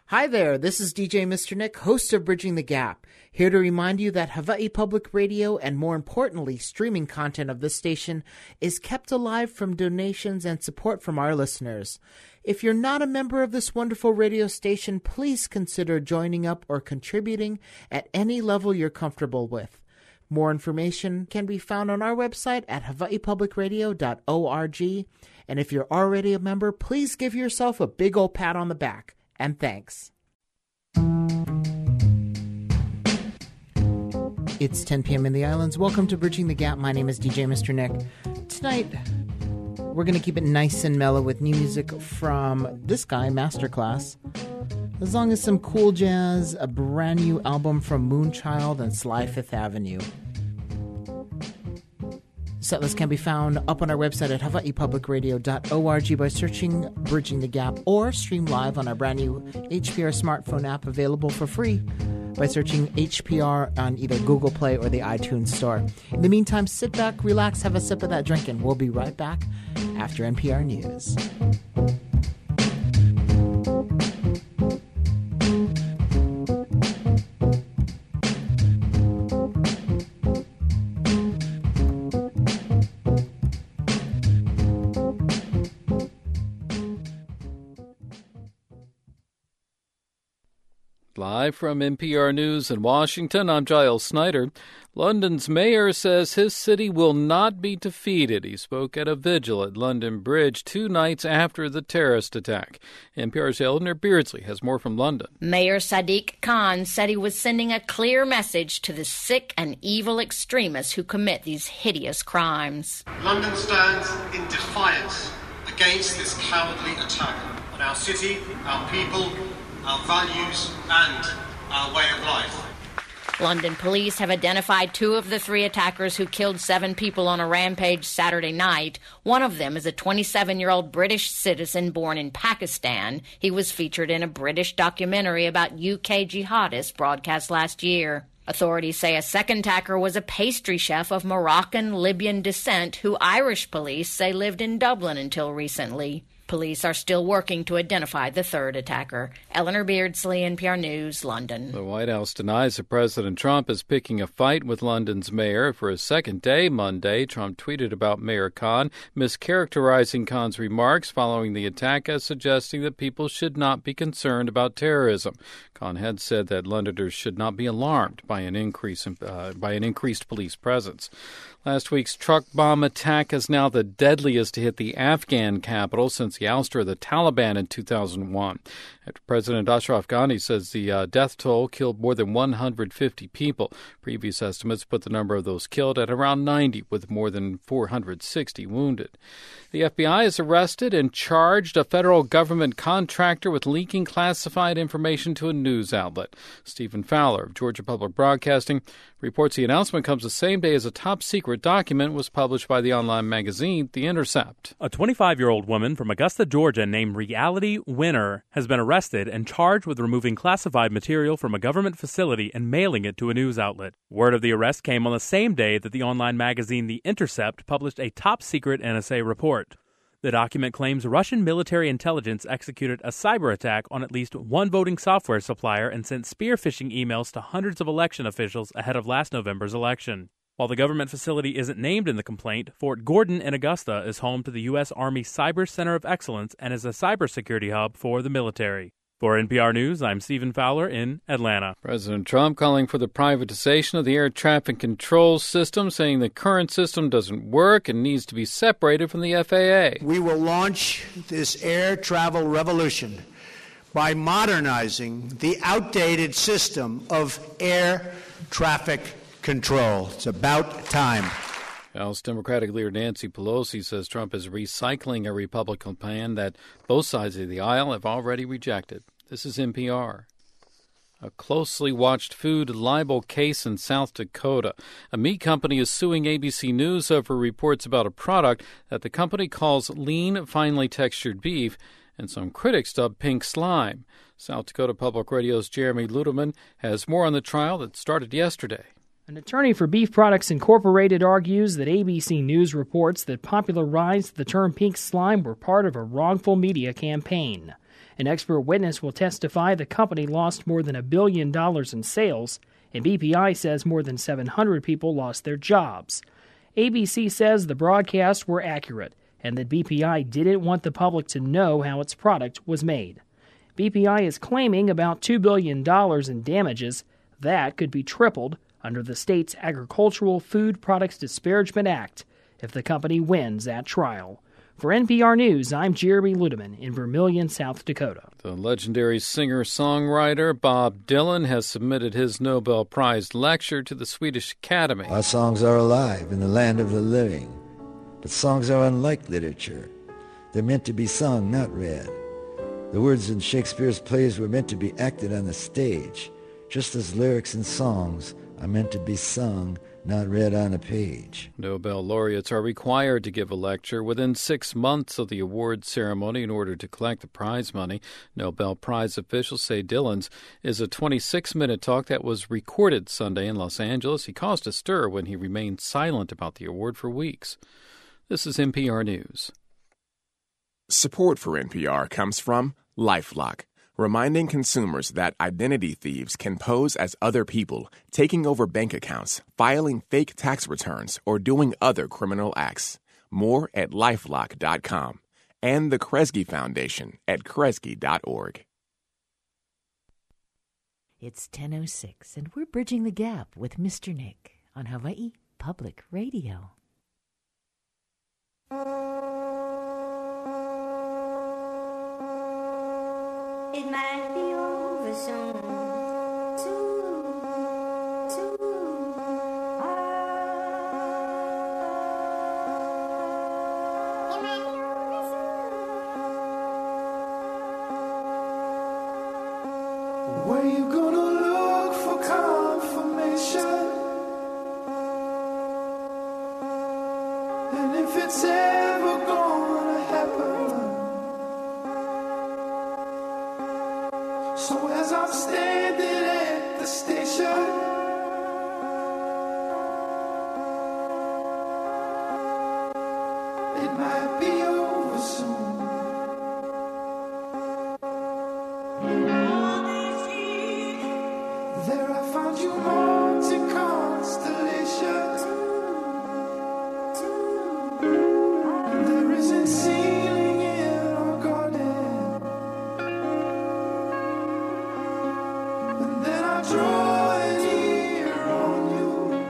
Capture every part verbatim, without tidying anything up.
Hi there, this is D J Mister Nick, host of Bridging the Gap, here to remind you that Hawaii Public Radio and more importantly, streaming content of this station is kept alive from donations and support from our listeners. If you're not a member of this wonderful radio station, please consider joining up or contributing at any level you're comfortable with. More information can be found on our website at hawaii public radio dot org, and if you're already a member, please give yourself a big old pat on the back. And thanks. It's ten p.m. in the islands. Welcome to Bridging the Gap. My name is D J Mister Nick. Tonight, we're going to keep it nice and mellow with new music from this guy, Masterclass, as long as some cool jazz, a brand new album from Moonchild and Sly Fifth Avenue. Setlist can be found up on our website at hawaii public radio dot org by searching Bridging the Gap, or stream live on our brand new H P R smartphone app available for free by searching H P R on either Google Play or the iTunes Store. In the meantime, sit back, relax, have a sip of that drink, and we'll be right back after N P R News. Live from N P R News in Washington, I'm Giles Snyder. London's mayor says his city will not be defeated. He spoke at a vigil at London Bridge two nights after the terrorist attack. N P R's Eleanor Beardsley has more from London. Mayor Sadiq Khan said he was sending a clear message to the sick and evil extremists who commit these hideous crimes. London stands in defiance against this cowardly attack on our city, our people, our values and our way of life. London police have identified two of the three attackers who killed seven people on a rampage Saturday night. One of them is a twenty-seven-year-old British citizen born in Pakistan. He was featured in a British documentary about U K jihadists broadcast last year. Authorities say a second attacker was a pastry chef of Moroccan-Libyan descent who Irish police say lived in Dublin until recently. Police are still working to identify the third attacker. Eleanor Beardsley, N P R News, London. The White House denies that President Trump is picking a fight with London's mayor. For a second day Monday, Trump tweeted about Mayor Khan, mischaracterizing Khan's remarks following the attack as suggesting that people should not be concerned about terrorism. Khan had said that Londoners should not be alarmed by an increase in, uh, by an increased police presence. Last week's truck bomb attack is now the deadliest to hit the Afghan capital since the ouster of the Taliban in two thousand one. After President Ashraf Ghani says the uh, death toll killed more than one hundred fifty people. Previous estimates put the number of those killed at around ninety, with more than four hundred sixty wounded. The F B I has arrested and charged a federal government contractor with leaking classified information to a news outlet. Stephen Fowler of Georgia Public Broadcasting reports the announcement comes the same day as a top-secret document was published by the online magazine The Intercept. A twenty-five-year-old woman from Augusta, Georgia, named Reality Winner has been arrested and charged with removing classified material from a government facility and mailing it to a news outlet. Word of the arrest came on the same day that the online magazine The Intercept published a top-secret N S A report. The document claims Russian military intelligence executed a cyber attack on at least one voting software supplier and sent spear phishing emails to hundreds of election officials ahead of last November's election. While the government facility isn't named in the complaint, Fort Gordon in Augusta is home to the U S. Army Cyber Center of Excellence and is a cybersecurity hub for the military. For N P R News, I'm Stephen Fowler in Atlanta. President Trump calling for the privatization of the air traffic control system, saying the current system doesn't work and needs to be separated from the F A A. We will launch this air travel revolution by modernizing the outdated system of air traffic control. It's about time. House Democratic leader Nancy Pelosi says Trump is recycling a Republican plan that both sides of the aisle have already rejected. This is N P R. A closely watched food libel case in South Dakota. A meat company is suing A B C News over reports about a product that the company calls lean, finely textured beef, and some critics dub pink slime. South Dakota Public Radio's Jeremy Ludeman has more on the trial that started yesterday. An attorney for Beef Products Incorporated argues that A B C News reports that popularized the term pink slime were part of a wrongful media campaign. An expert witness will testify the company lost more than a billion dollars in sales, and B P I says more than seven hundred people lost their jobs. A B C says the broadcasts were accurate and that B P I didn't want the public to know how its product was made. B P I is claiming about two billion dollars in damages. That could be tripled under the state's Agricultural Food Products Disparagement Act if the company wins at trial. For N P R News, I'm Jeremy Ludeman in Vermillion, South Dakota. The legendary singer-songwriter Bob Dylan has submitted his Nobel Prize lecture to the Swedish Academy. Our songs are alive in the land of the living, but songs are unlike literature. They're meant to be sung, not read. The words in Shakespeare's plays were meant to be acted on the stage, just as lyrics in songs are meant to be sung, not read on a page. Nobel laureates are required to give a lecture within six months of the award ceremony in order to collect the prize money. Nobel Prize officials say Dylan's is a twenty-six minute talk that was recorded Sunday in Los Angeles. He caused a stir when he remained silent about the award for weeks. This is N P R News. Support for N P R comes from LifeLock, reminding consumers that identity thieves can pose as other people, taking over bank accounts, filing fake tax returns, or doing other criminal acts. More at lifelock dot com and the Kresge Foundation at kresge dot org. It's ten oh six, and we're bridging the gap with Mister Nick on Hawaii Public Radio. It might be over soon. Too, too hard. It might be over soon. Where you gonna look for confirmation? And if it's ever gonna happen. So as I'm standing at the station, it might be over soon. There I found you haunting constellations. There isn't ceiling in our garden. Draw an ear on you.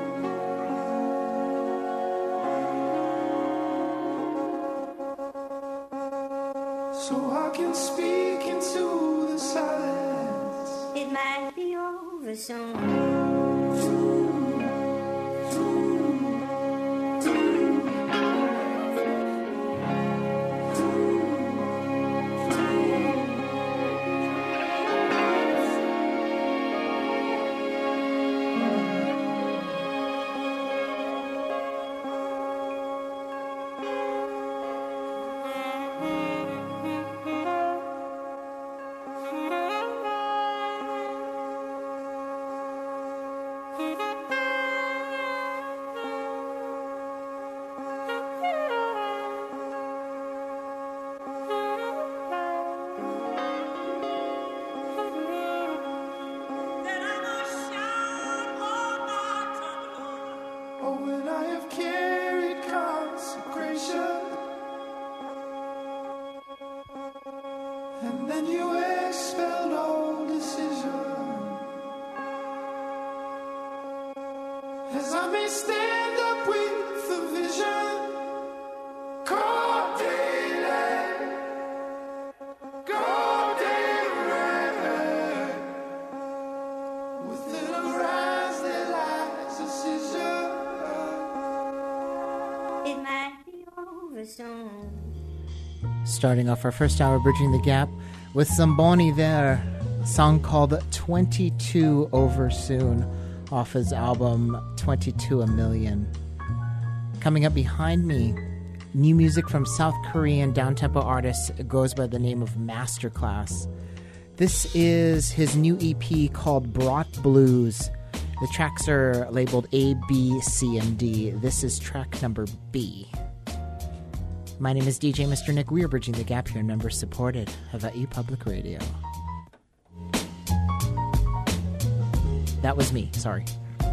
So I can speak into the silence. It might be over soon. And then you expelled all decision. As I may stand up with the vision, cold daylight, golden red, within her eyes there lies a scissor. It might be over soon. Starting off our first hour, Bridging the Gap, with some Bon Iver, a song called twenty-two Over Soon, off his album twenty-two A Million. Coming up behind me, new music from South Korean downtempo artist goes by the name of Masterclass. This is his new E P called Brought Blues. The tracks are labeled A, B, C, and D. This is track number B. My name is D J Mister Nick. We are Bridging the Gap here, member-supported Hawaii Public Radio. That was me, sorry.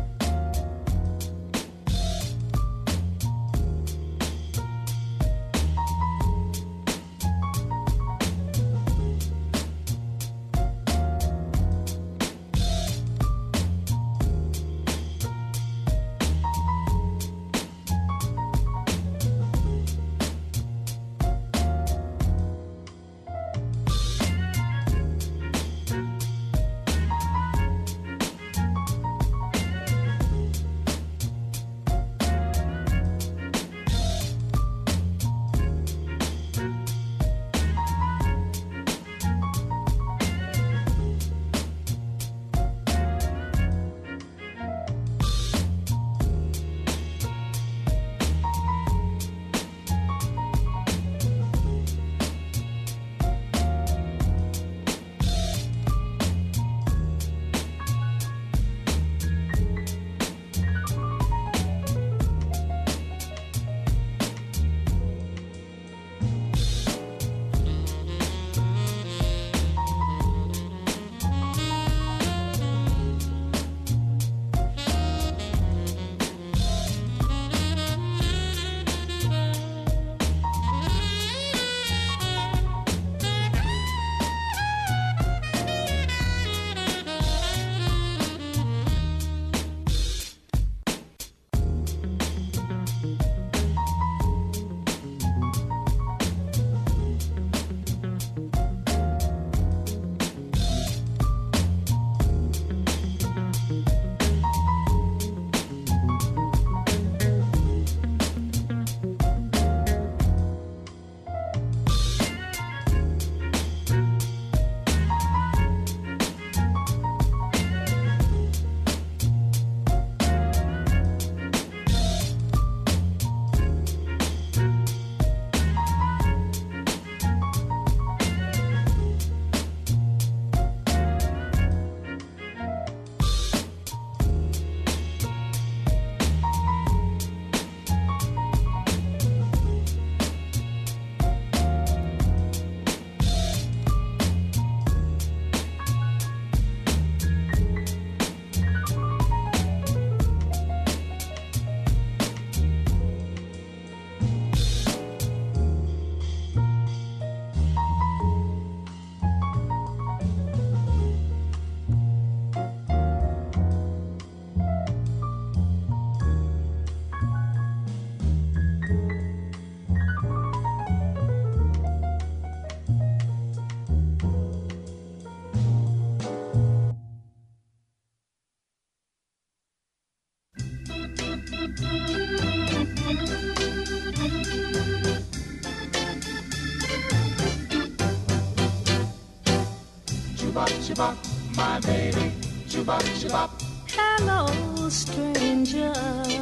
Chubop, chubop, my baby. Chubop, chubop. Hello, stranger.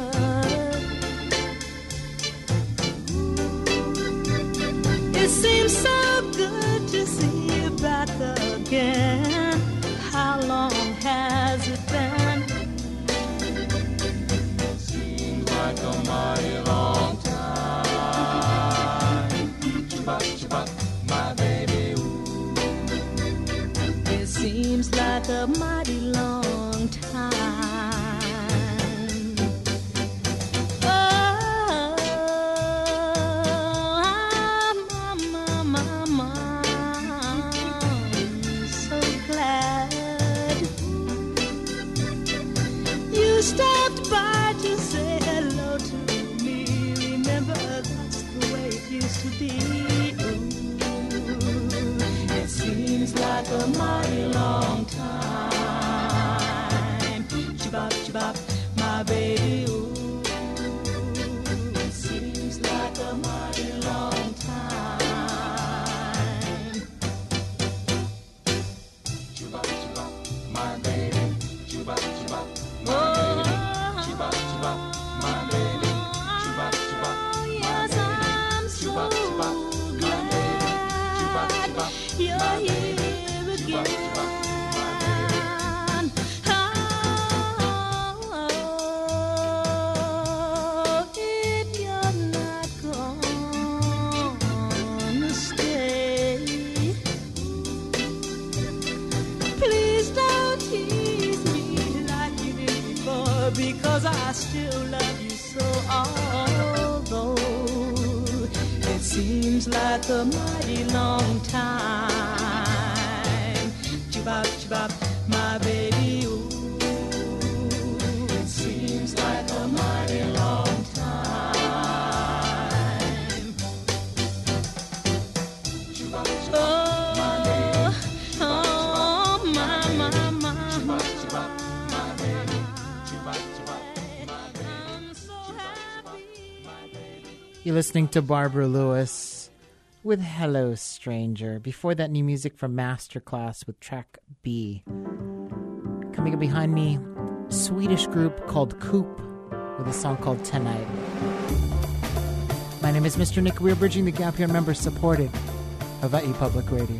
It seems so good to see you back again. How long has it been? Seems like a mighty long time. Chubop, chubop, my baby. Ooh. It seems like a mighty long time. Oh, my, my, my, my, I'm so glad you stopped by to say hello to me. Remember, that's the way it used to be. Ooh, it seems like a mighty long time. because I still love you so. Although it seems like a mighty long time. Chibop, chibop, my baby, ooh. It seems like a mighty long time. Chibop, chibop, oh, my baby. Oh, my, my, my, my. Chibop, my baby. Chibop, chibop, my baby. I'm so happy. You're listening to Barbara Lewis with Hello Stranger. Before that, new music from Masterclass with track B. Coming up behind me, Swedish group called Coop with a song called Tonight. My name is Mister Nick. We're bridging the gap here, member supported Hawaii Public Radio.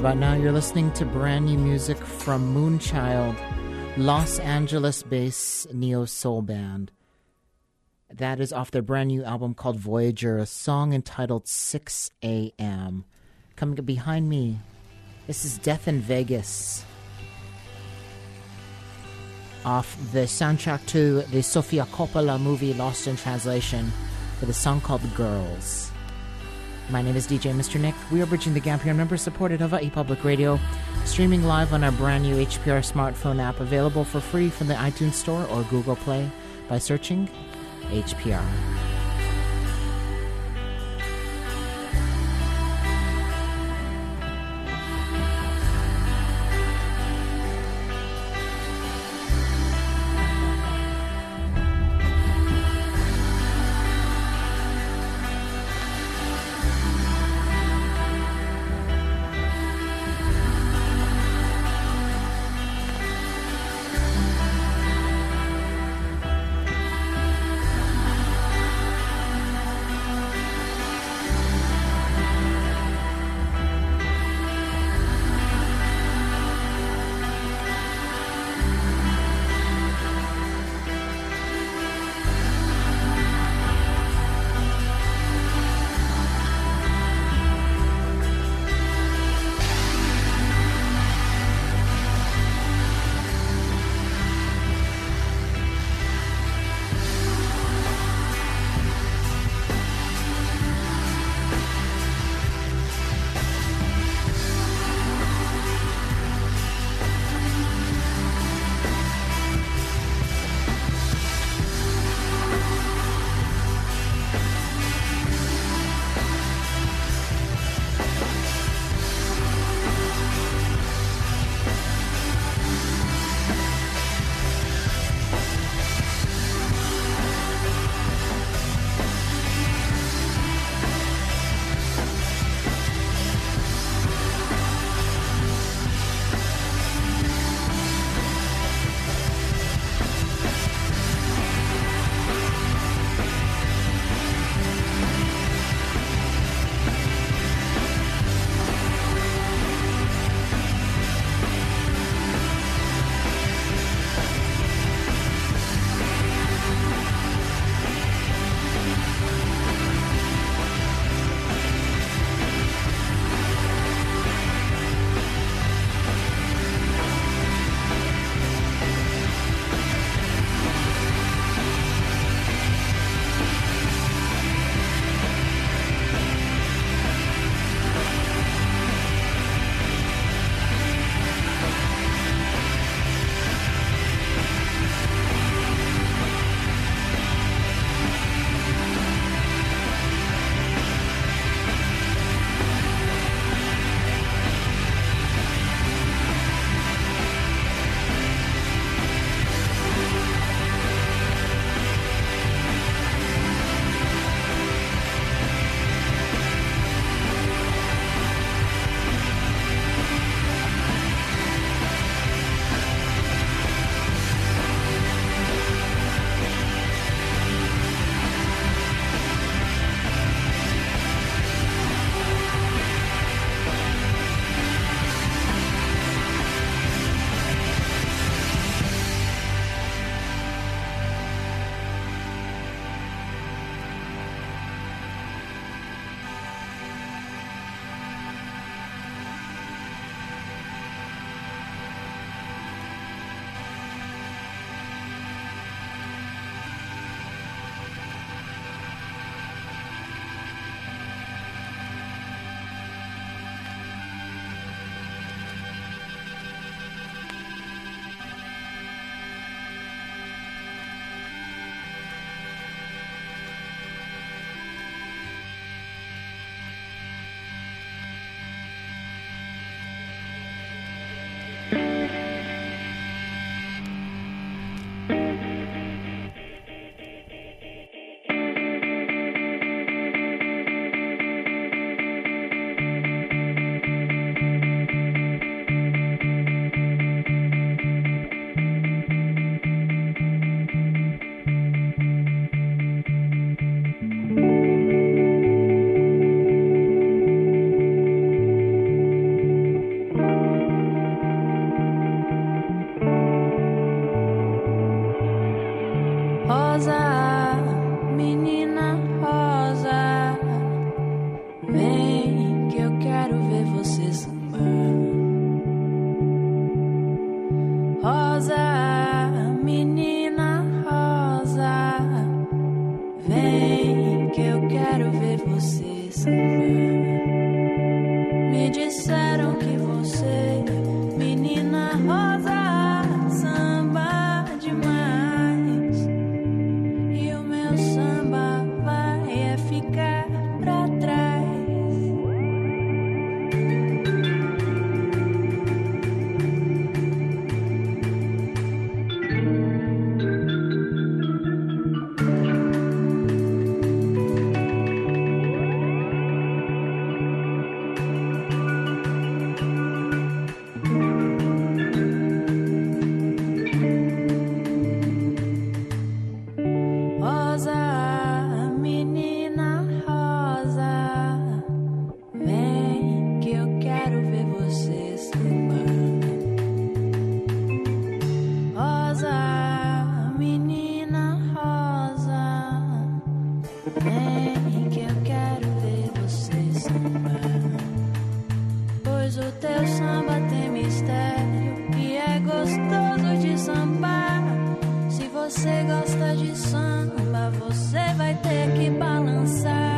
about now, you're listening to brand new music from Moonchild, Los Angeles-based neo-soul band. That is off their brand new album called Voyager, a song entitled six a.m. Coming up behind me, this is Death in Vegas, off the soundtrack to the Sofia Coppola movie Lost in Translation, with a song called Girls. My name is D J Mister Nick. We are bridging the gap here, member-supported Hawaii Public Radio, streaming live on our brand new H P R smartphone app, available for free from the iTunes Store or Google Play by searching H P R. Rosa, menina rosa, vem que eu quero ver você sambar. Rosa, menina rosa, vem que eu quero ver você sambar. Me disseram que você, menina rosa, samba demais, e o meu samba vai é ficar pra trás. Rosa, menina rosa, vem que eu quero ver você sambar. Rosa, menina rosa, vem que eu quero ver você sambar. Pois o teu samba tem mistério e é gostoso de sambar. Se você gosta de samba, você vai ter que balançar.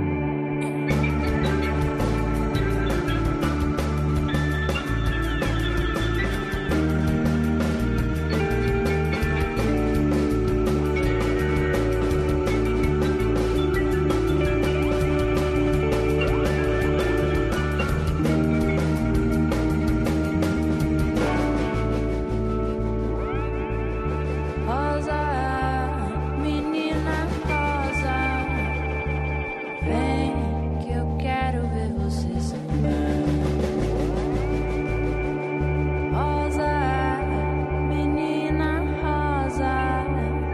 Rosa, menina rosa, vem que eu quero ver você sambar. Rosa, menina rosa,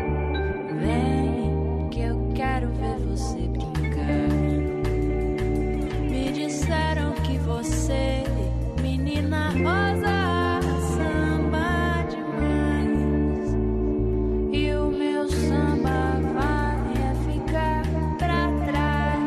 vem que eu quero ver você brincar. Me disseram que você, menina rosa, samba demais, e o meu samba vai é ficar pra trás.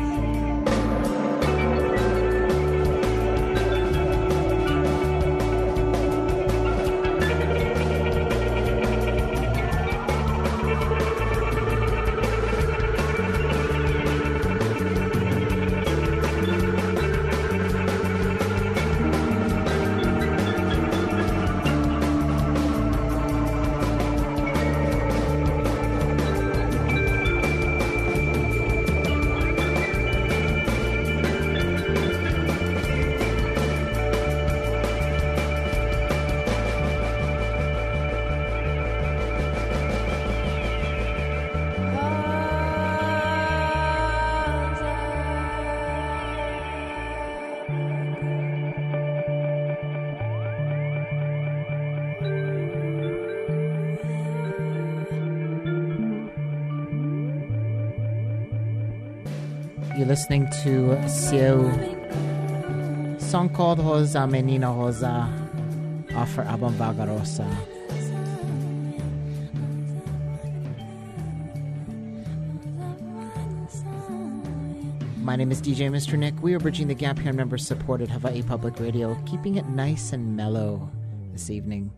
You're listening to Sieu, song called Rosa Menina Rosa, off her album Vagarosa. My name is D J Mister Nick. We are bridging the gap here on member-supported Hawaii Public Radio, keeping it nice and mellow this evening.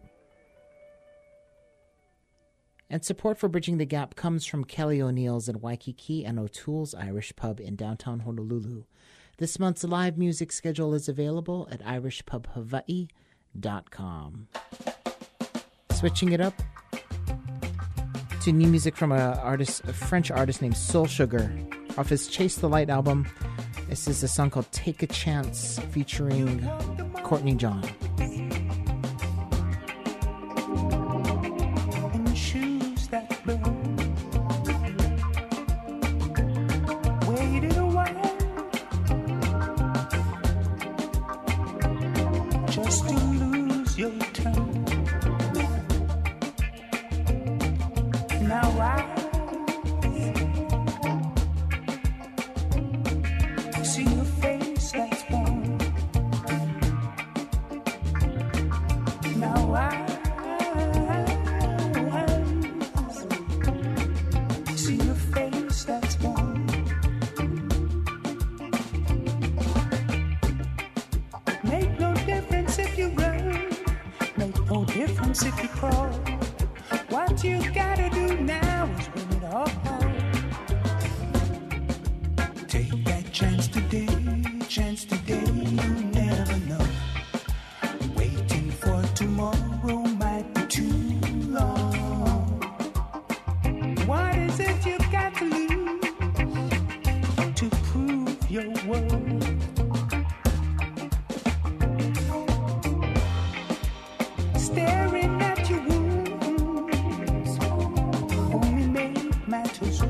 And support for Bridging the Gap comes from Kelly O'Neill's in Waikiki and O'Toole's Irish Pub in downtown Honolulu. This month's live music schedule is available at irish pub hawaii dot com. Switching it up to new music from a artist, a French artist named Soul Sugar, off his Chase the Light album. This is a song called Take a Chance featuring Courtney John. Waited a while just to lose your turn. Now I see your face that's warm. Now I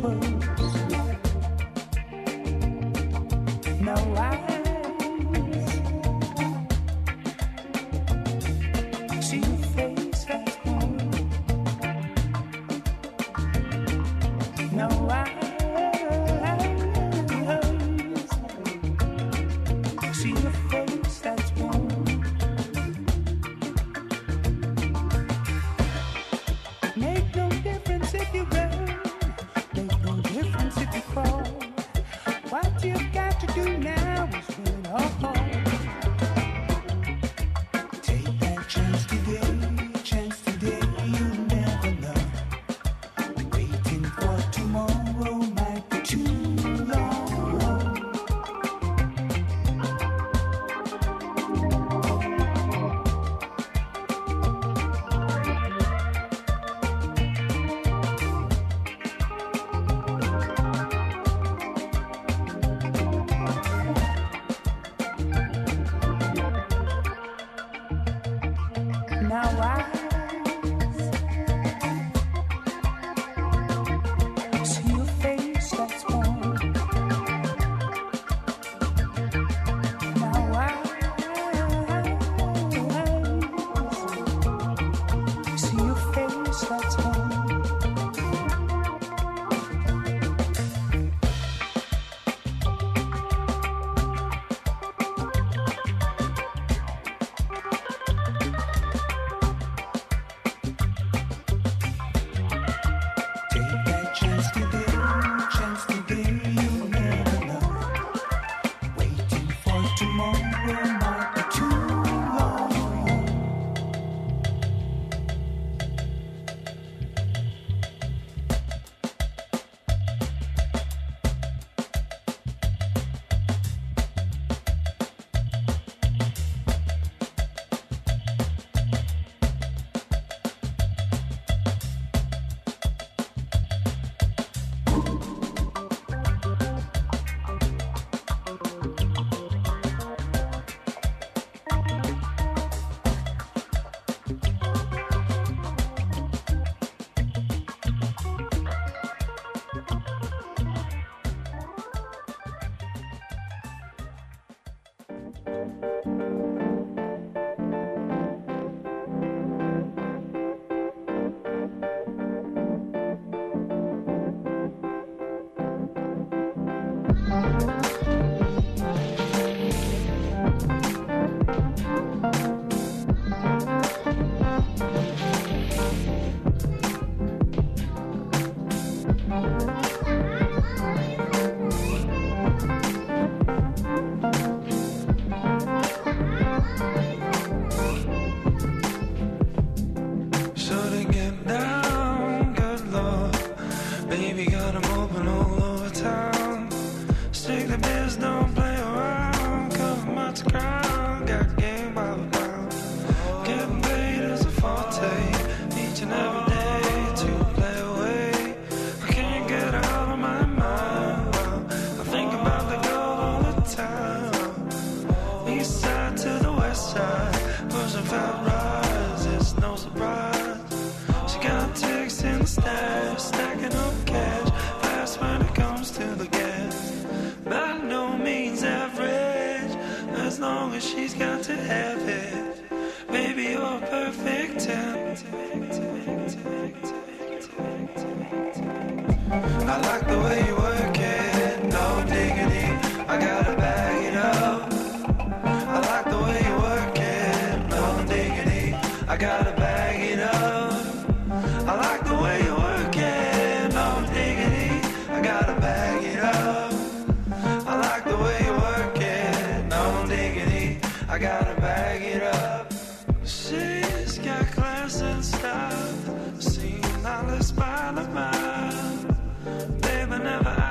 Never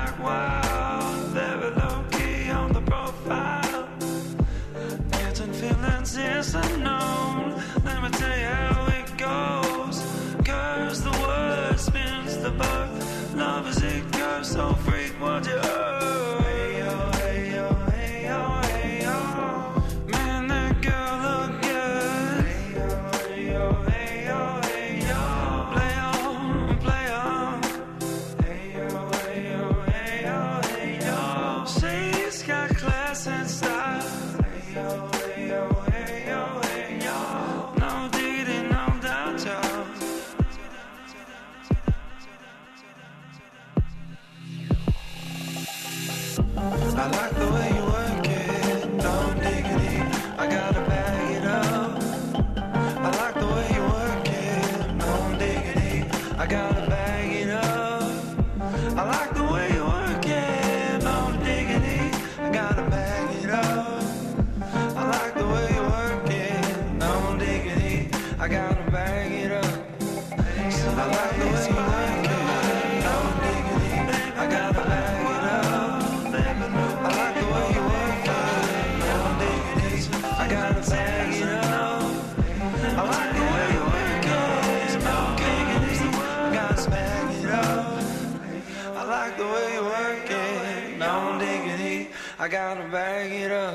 I gotta bag it up.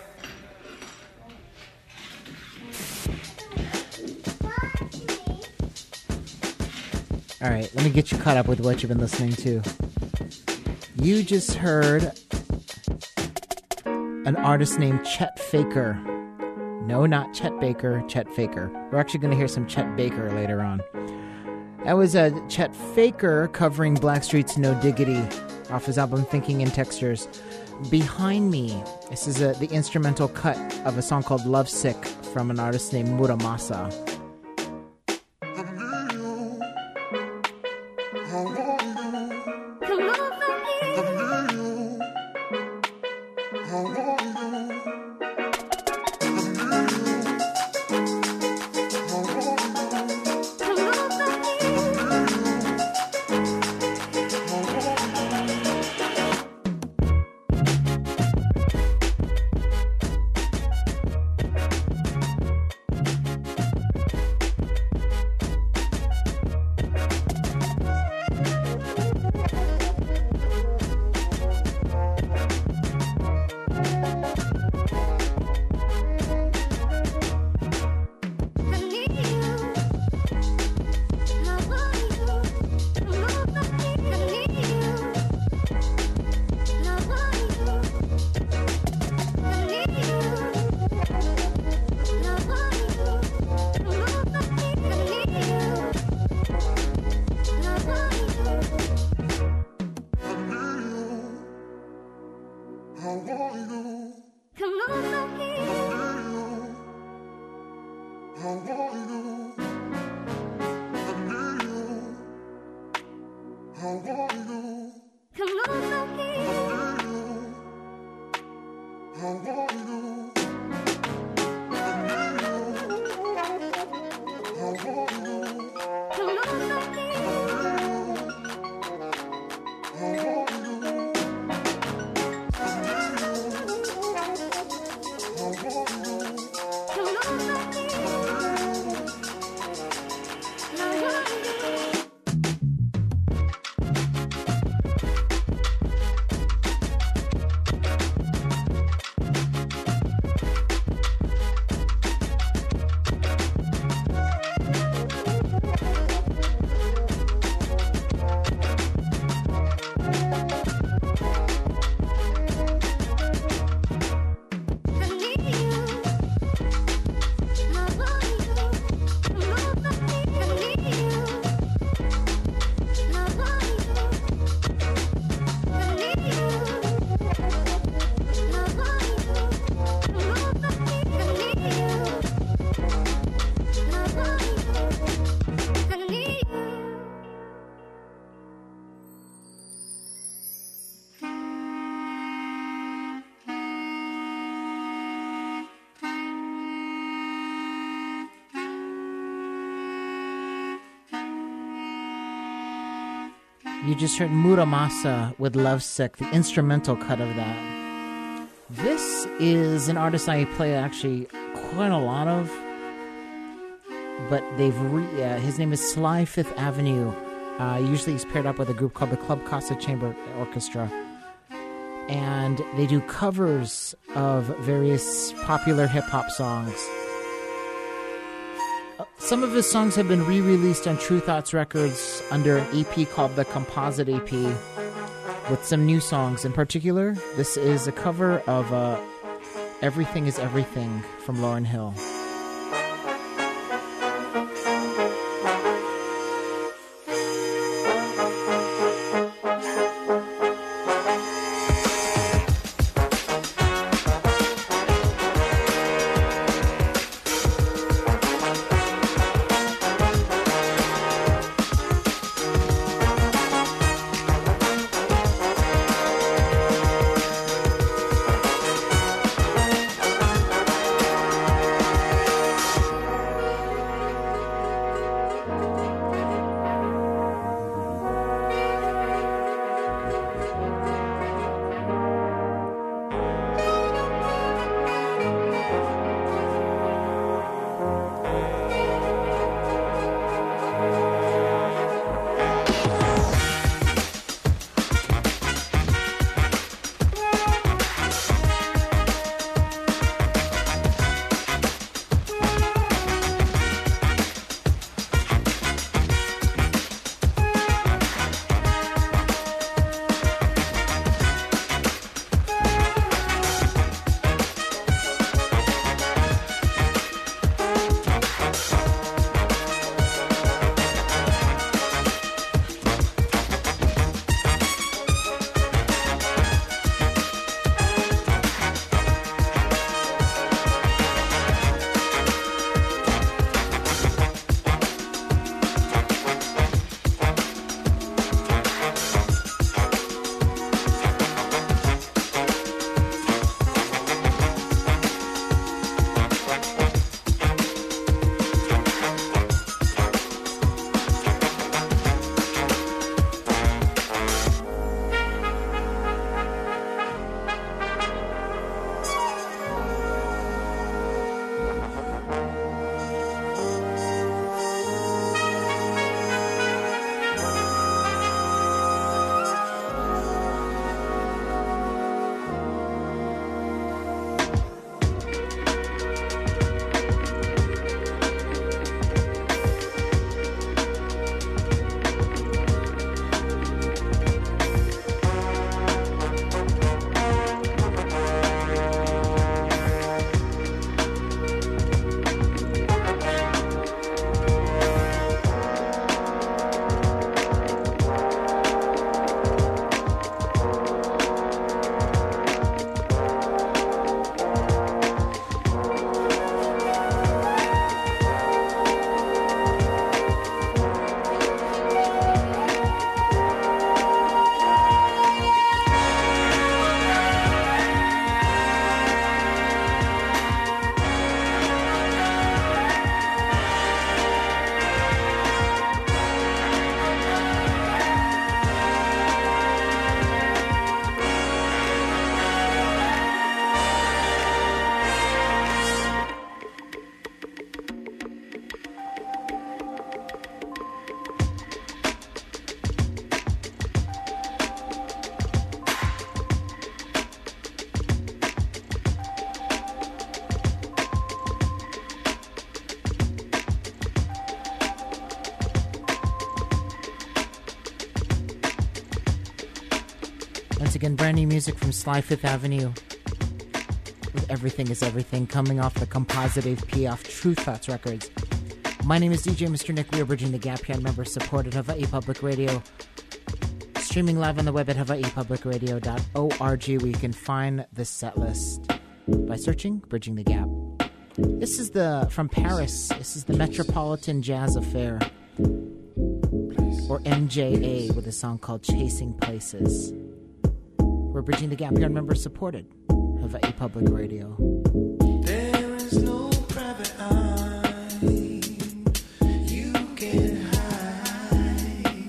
All right, let me get you caught up with what you've been listening to. You just heard an artist named Chet Faker. No, not Chet Baker, Chet Faker. We're actually going to hear some Chet Baker later on. That was uh, Chet Faker covering Blackstreet's No Diggity off his album Thinking in Textures. Behind me, this is a, the instrumental cut of a song called Lovesick from an artist named Muramasa. You just heard Muramasa with Lovesick, the instrumental cut of that. This is an artist I play actually quite a lot of, but they've re- uh, his name is Sly Fifth Avenue. Uh, usually he's paired up with a group called the Club Casa Chamber Orchestra, and they do covers of various popular hip-hop songs. Some of his songs have been re-released on True Thoughts Records under an E P called the Composite E P with some new songs. In particular, this is a cover of uh, Everything is Everything from Lauryn Hill. Once again, brand new music from Sly Fifth Avenue with Everything is Everything, coming off the Composite A P off True Thoughts Records. My name is D J Mister Nick. We are Bridging the Gap here on member-supported Hawaii Public Radio. Streaming live on the web at hawaii public radio dot org, where you can find the set list by searching Bridging the Gap. This is the, from Paris, this is the Metropolitan Jazz Affair, or M J A, with a song called Chasing Places. We're Bridging the Gap here on member-supported Hawaii Public Radio. There is no private eye you can hide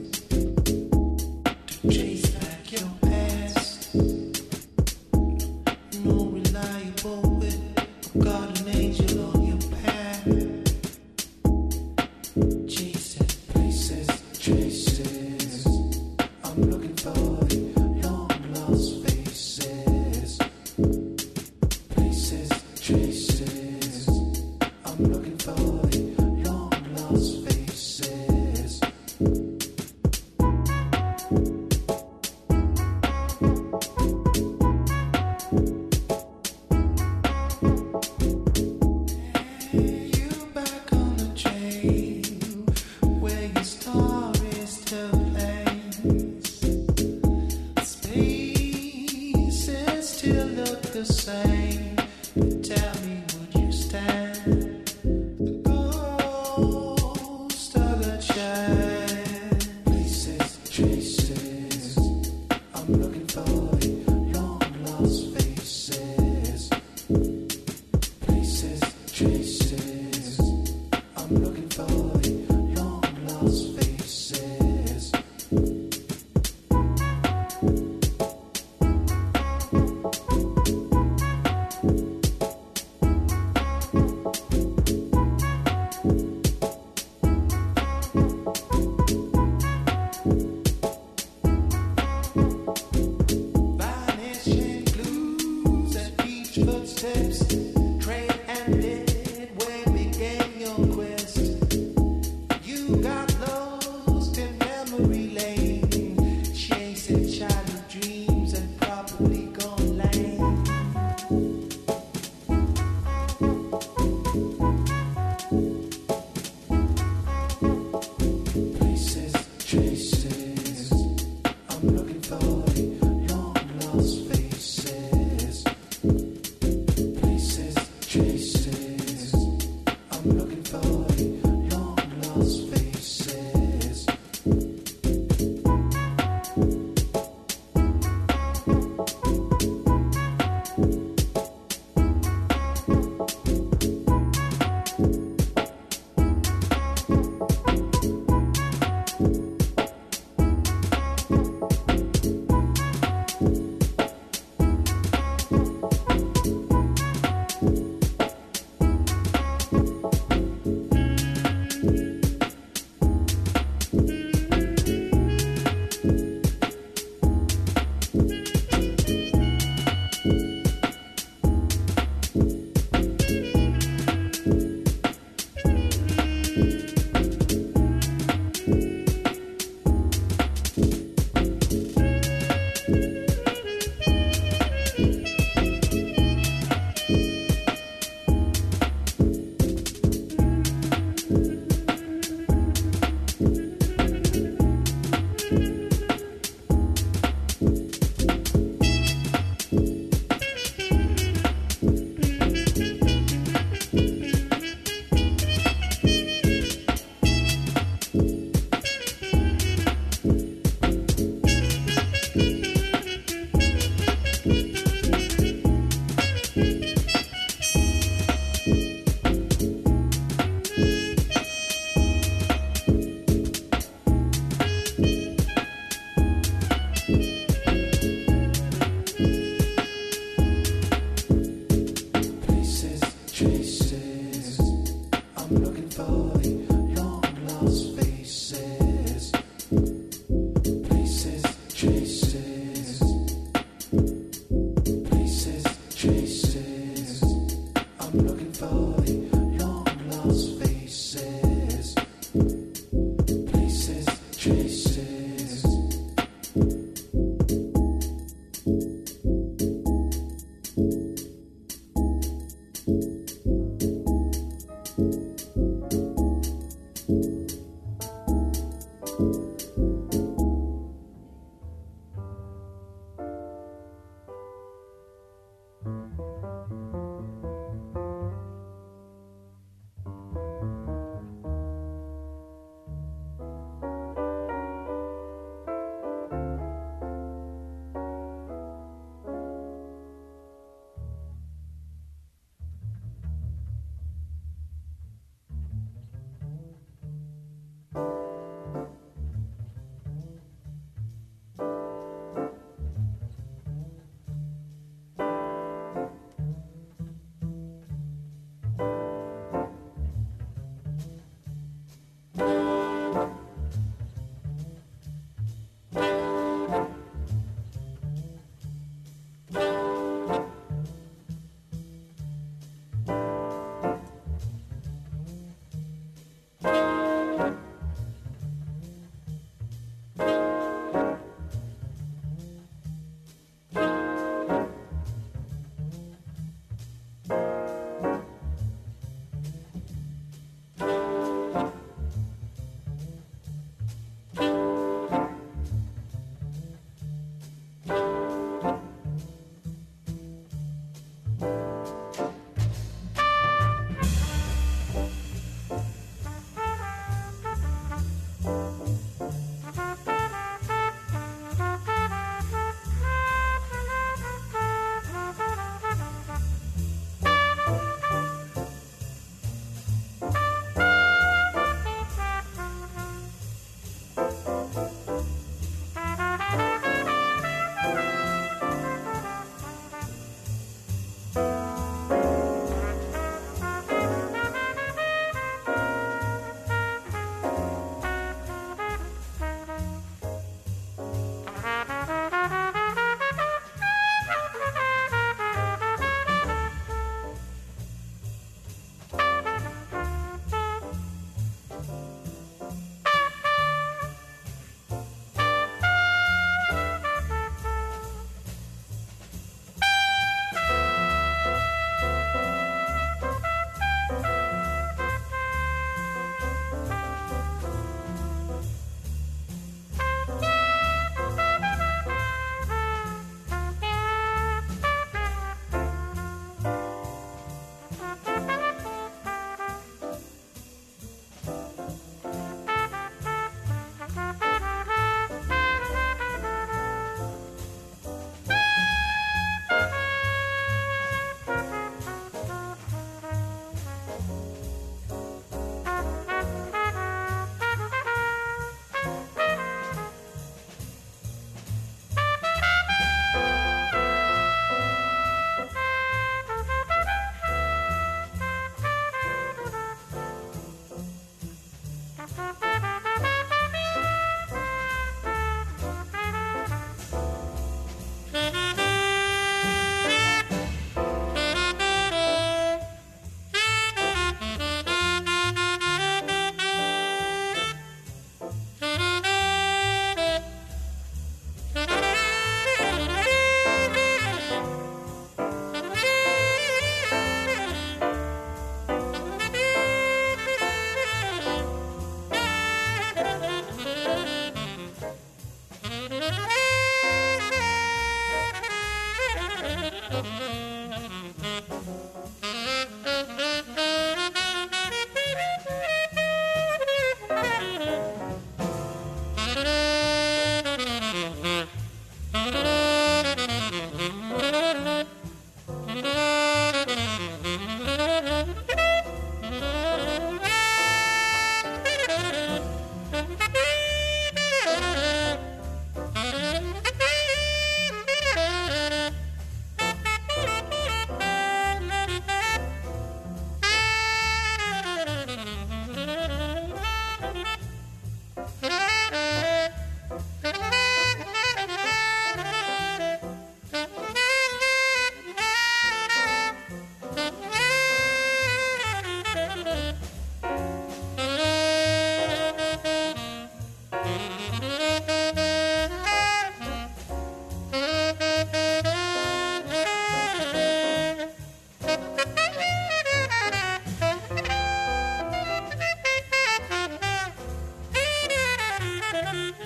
to chase back your past. No reliable wit, guardian angel on your path. Chasing places, traces. I'm looking for long lost faces. Places, traces. I'm looking for long lost faces. You back on the train where your stories tell place. Spaces still look the same. Tell me, would you stand the ghost of the child? Places, traces. I'm looking for long lost faces. Places, traces. I'm looking for long lost faces. Vanishing clues at each footsteps. Train ended where began your quest. You got lost in memory lane, chasing childhood dreams and probably gone lame. Places, traces. I'm looking for long lost faces. Places, traces. I'm looking for long lost faces. Places, traces. I'm looking for long lost faces. Places, traces. Places, traces. I'm looking for long lost faces. Places, traces.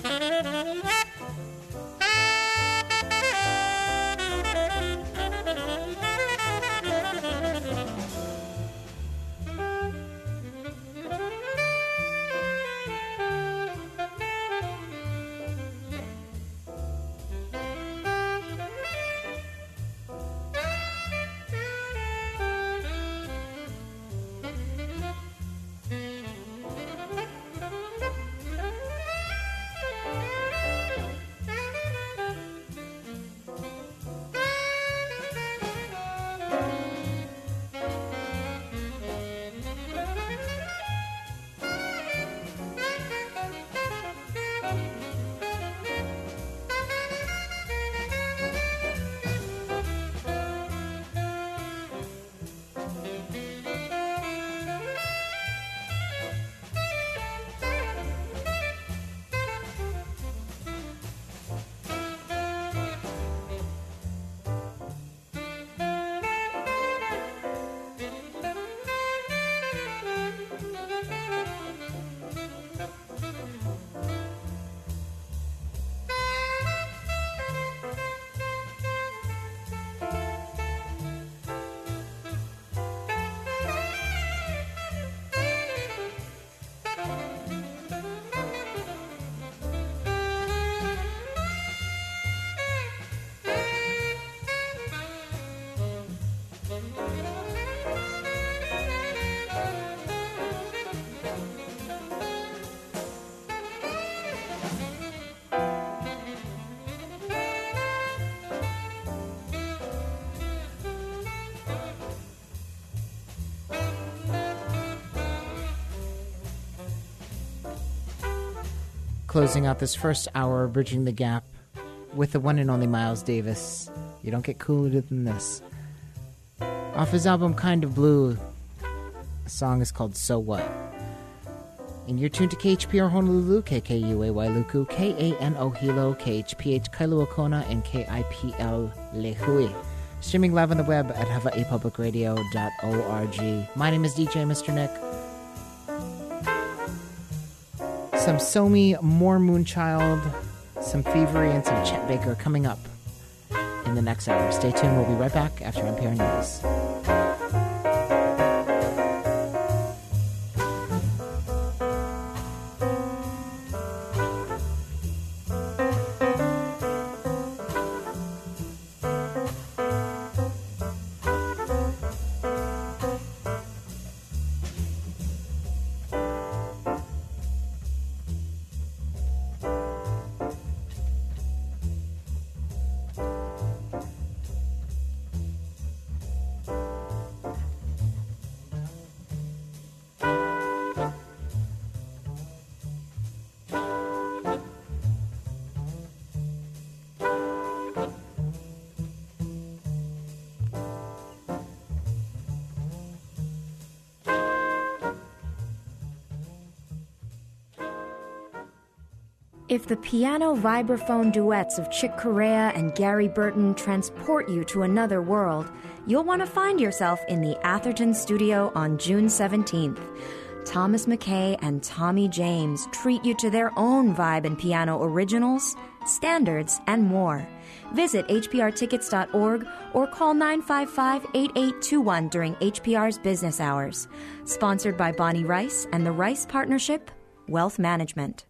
Closing out this first hour, Bridging the Gap, with the one and only Miles Davis. You don't get cooler than this. Off his album Kind of Blue, the song is called So What. And you're tuned to K H P R Honolulu, K K U A Y Luku, K A N O Hilo, K H P H Kailua Kona, and K I P L Lehui. Streaming live on the web at hawaii public radio dot org. My name is D J Mister Nick. Some Somi, more Moonchild, some Thievery, and some Chet Baker coming up in the next hour. Stay tuned. We'll be right back after N P R News. If the piano vibraphone duets of Chick Corea and Gary Burton transport you to another world, you'll want to find yourself in the Atherton Studio on June seventeenth. Thomas McKay and Tommy James treat you to their own vibe and piano originals, standards, and more. Visit H P R tickets dot org or call nine five five, eight eight two one during H P R's business hours. Sponsored by Bonnie Rice and the Rice Partnership, Wealth Management.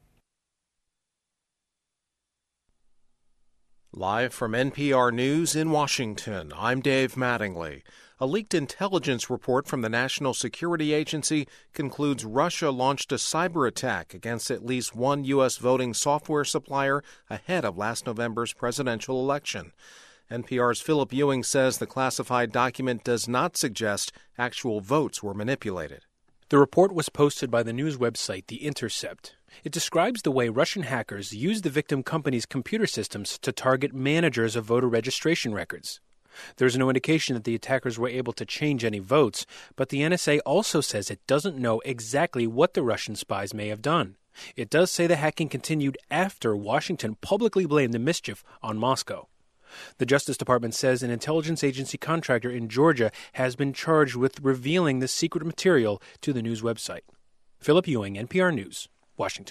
Live from N P R News in Washington, I'm Dave Mattingly. A leaked intelligence report from the National Security Agency concludes Russia launched a cyber attack against at least one U S voting software supplier ahead of last November's presidential election. N P R's Philip Ewing says the classified document does not suggest actual votes were manipulated. The report was posted by the news website The Intercept. It describes the way Russian hackers used the victim company's computer systems to target managers of voter registration records. There's no indication that the attackers were able to change any votes, but the N S A also says it doesn't know exactly what the Russian spies may have done. It does say the hacking continued after Washington publicly blamed the mischief on Moscow. The Justice Department says an intelligence agency contractor in Georgia has been charged with revealing the secret material to the news website. Philip Ewing, N P R News, Washington.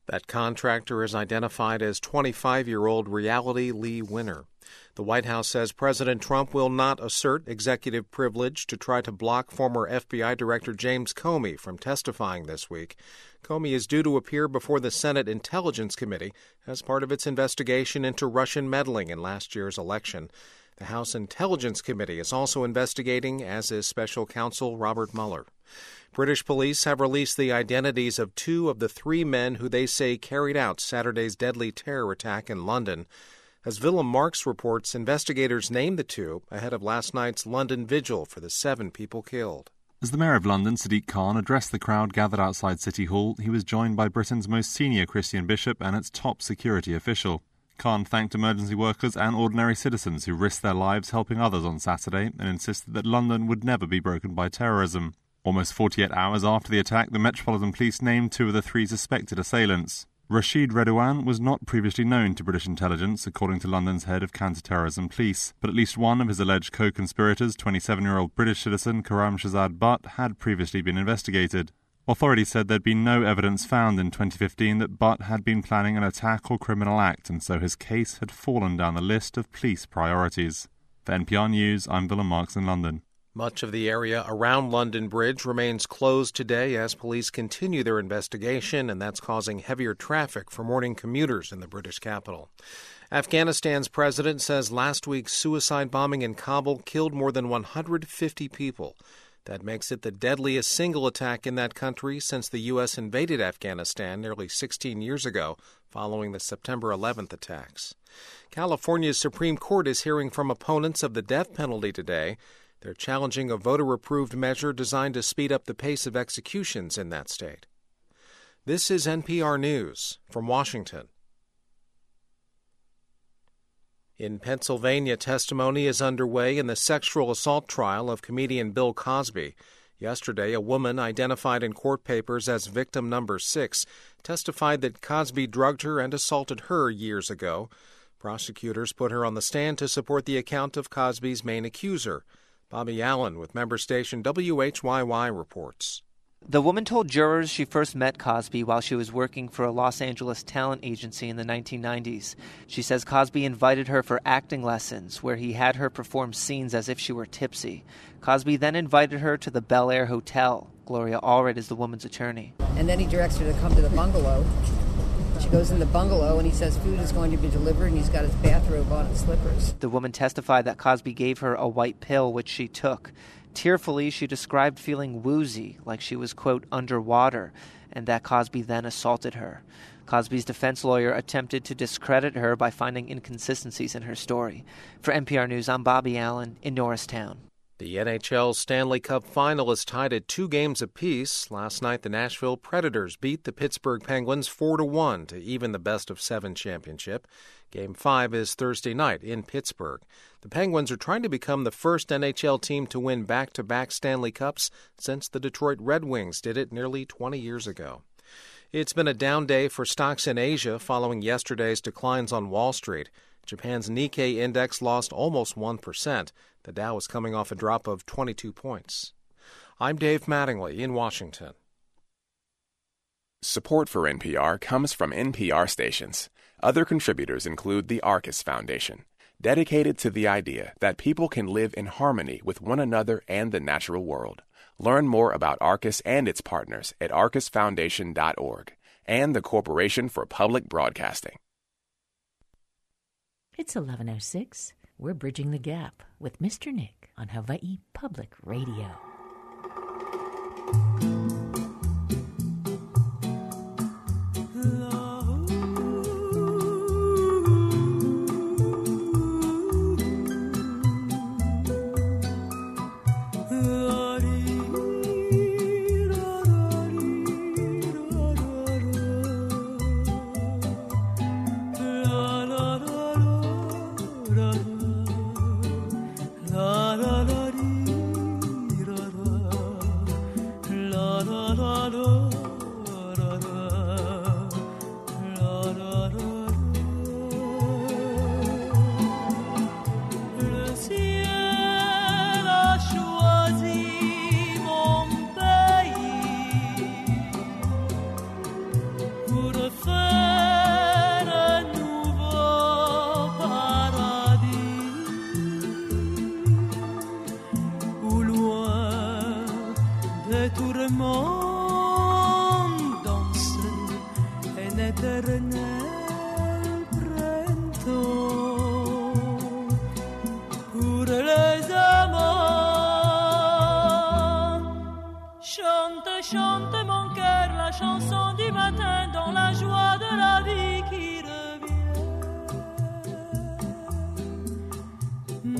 That contractor is identified as twenty-five-year-old Reality Lee Winner. The White House says President Trump will not assert executive privilege to try to block former F B I Director James Comey from testifying this week. Comey is due to appear before the Senate Intelligence Committee as part of its investigation into Russian meddling in last year's election. The House Intelligence Committee is also investigating, as is Special Counsel Robert Mueller. British police have released the identities of two of the three men who they say carried out Saturday's deadly terror attack in London. As Willem Marks reports, investigators named the two ahead of last night's London vigil for the seven people killed. As the Mayor of London, Sadiq Khan, addressed the crowd gathered outside City Hall, he was joined by Britain's most senior Christian bishop and its top security official. Khan thanked emergency workers and ordinary citizens who risked their lives helping others on Saturday and insisted that London would never be broken by terrorism. Almost forty-eight hours after the attack, the Metropolitan Police named two of the three suspected assailants. Rashid Redouan was not previously known to British intelligence, according to London's head of counter-terrorism police, but at least one of his alleged co-conspirators, twenty-seven-year-old British citizen Karam Shahzad Butt, had previously been investigated. Authorities said there'd been no evidence found in twenty fifteen that Butt had been planning an attack or criminal act, and so his case had fallen down the list of police priorities. For N P R News, I'm Willem Marks in London. Much of the area around London Bridge remains closed today as police continue their investigation, and that's causing heavier traffic for morning commuters in the British capital. Afghanistan's president says last week's suicide bombing in Kabul killed more than one hundred fifty people. That makes it the deadliest single attack in that country since the U S invaded Afghanistan nearly sixteen years ago, following the September eleventh attacks. California's Supreme Court is hearing from opponents of the death penalty today. They're challenging a voter-approved measure designed to speed up the pace of executions in that state. This is N P R News from Washington. In Pennsylvania, testimony is underway in the sexual assault trial of comedian Bill Cosby. Yesterday, a woman identified in court papers as victim number six testified that Cosby drugged her and assaulted her years ago. Prosecutors put her on the stand to support the account of Cosby's main accuser. Bobby Allen with member station W H Y Y reports. The woman told jurors she first met Cosby while she was working for a Los Angeles talent agency in the nineteen nineties. She says Cosby invited her for acting lessons, where he had her perform scenes as if she were tipsy. Cosby then invited her to the Bel Air Hotel. Gloria Allred is the woman's attorney. And then he directs her to come to the bungalow. She goes in the bungalow, and he says food is going to be delivered, and he's got his bathrobe on and slippers. The woman testified that Cosby gave her a white pill, which she took. Tearfully, she described feeling woozy, like she was, quote, underwater, and that Cosby then assaulted her. Cosby's defense lawyer attempted to discredit her by finding inconsistencies in her story. For N P R News, I'm Bobby Allen in Norristown. The N H L Stanley Cup final is tied at two games apiece. Last night, the Nashville Predators beat the Pittsburgh Penguins four to one to even the best-of-seven championship. Game five is Thursday night in Pittsburgh. The Penguins are trying to become the first N H L team to win back-to-back Stanley Cups since the Detroit Red Wings did it nearly twenty years ago. It's been a down day for stocks in Asia following yesterday's declines on Wall Street. Japan's Nikkei index lost almost one percent. The Dow is coming off a drop of twenty-two points. I'm Dave Mattingly in Washington. Support for N P R comes from N P R stations. Other contributors include the Arcus Foundation, dedicated to the idea that people can live in harmony with one another and the natural world. Learn more about Arcus and its partners at arcus foundation dot org, and the Corporation for Public Broadcasting. It's eleven oh six. We're bridging the gap with Mister Nick on Hawaii Public Radio. La la la dee,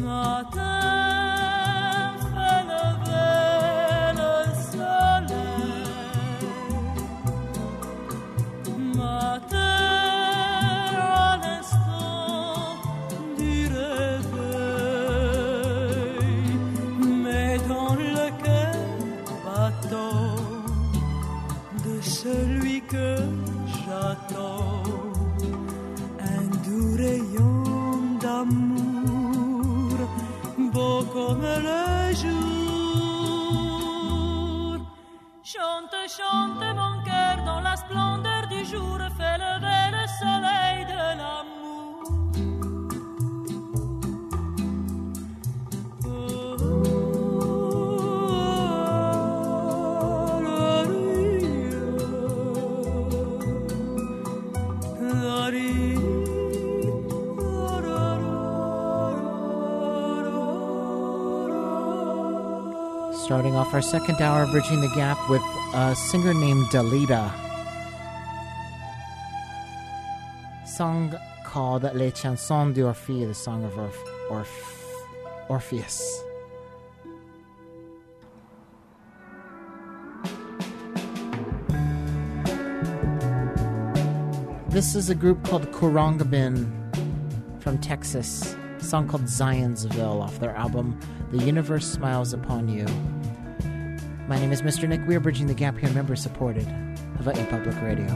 Celui que j'attends, un doux rayon d'amour, beau comme le jour. Chante, chante mon cœur dans la splendeur du jour, fait lever le soleil de l'amour. Starting off our second hour, Bridging the Gap with a singer named Dalida. Song called Les Chansons d'Orphée, the Song of Orph- Orph- Orpheus. This is a group called Kurangabin from Texas. A song called Zionsville off their album The Universe Smiles Upon You. My name is Mister Nick. We are Bridging the Gap here, member-supported, Hawaii Public Radio.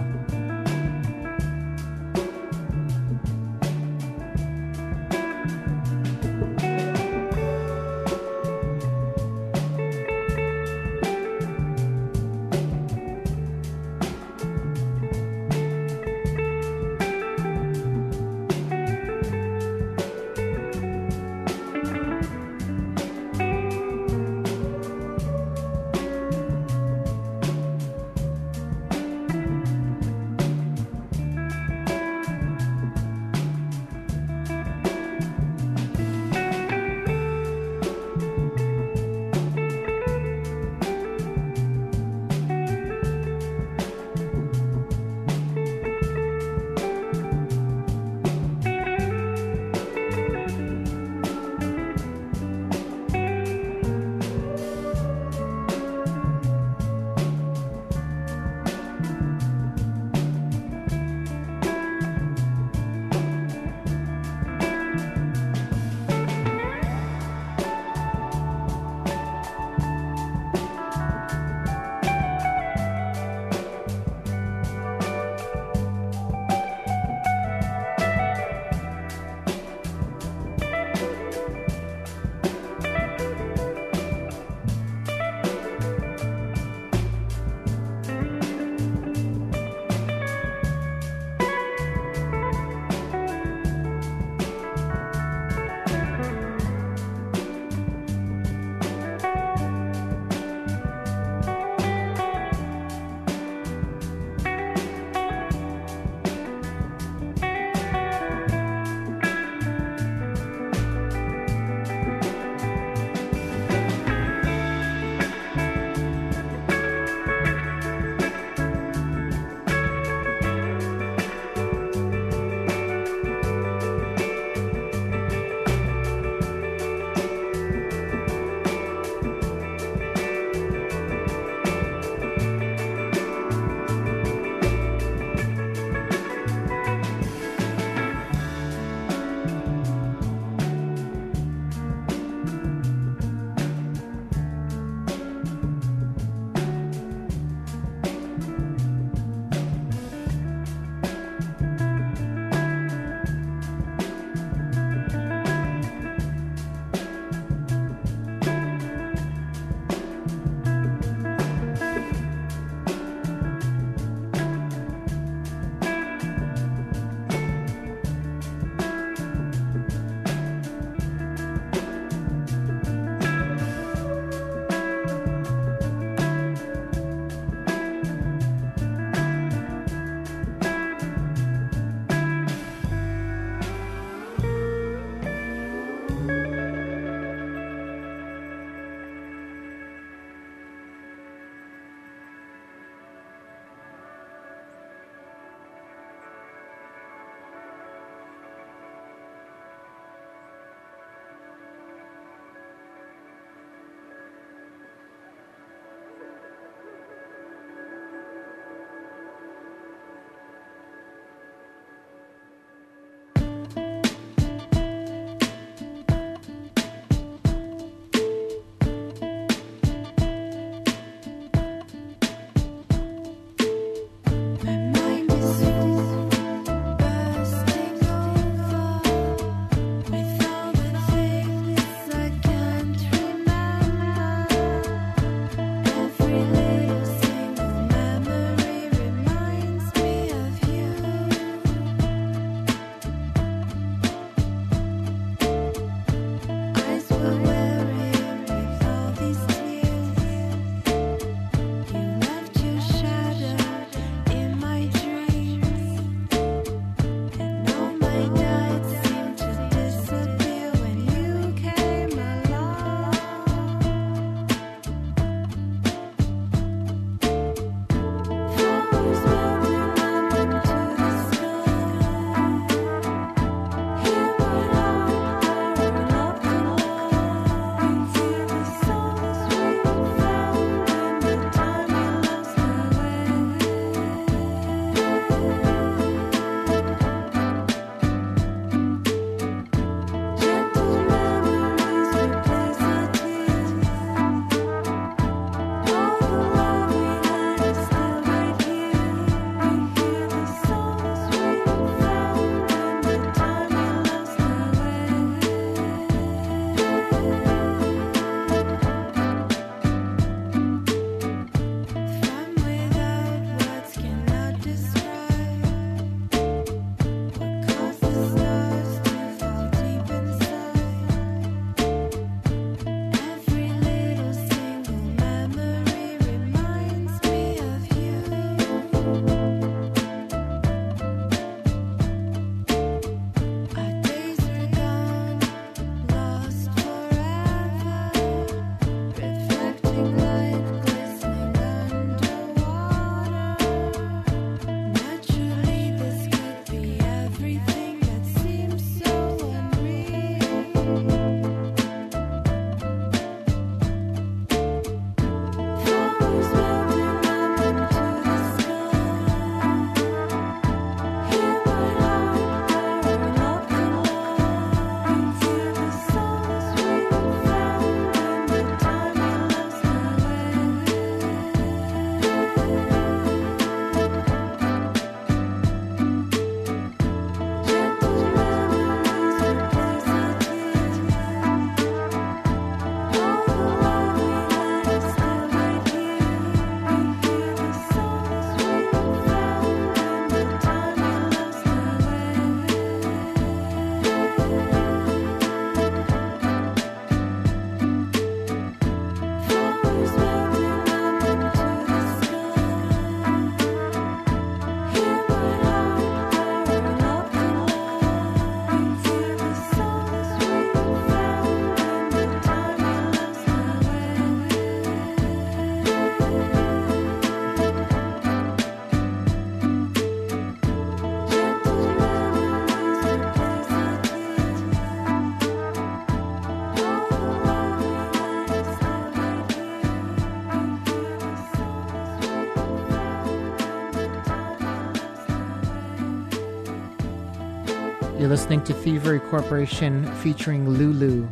listening to Thievery Corporation featuring Lulu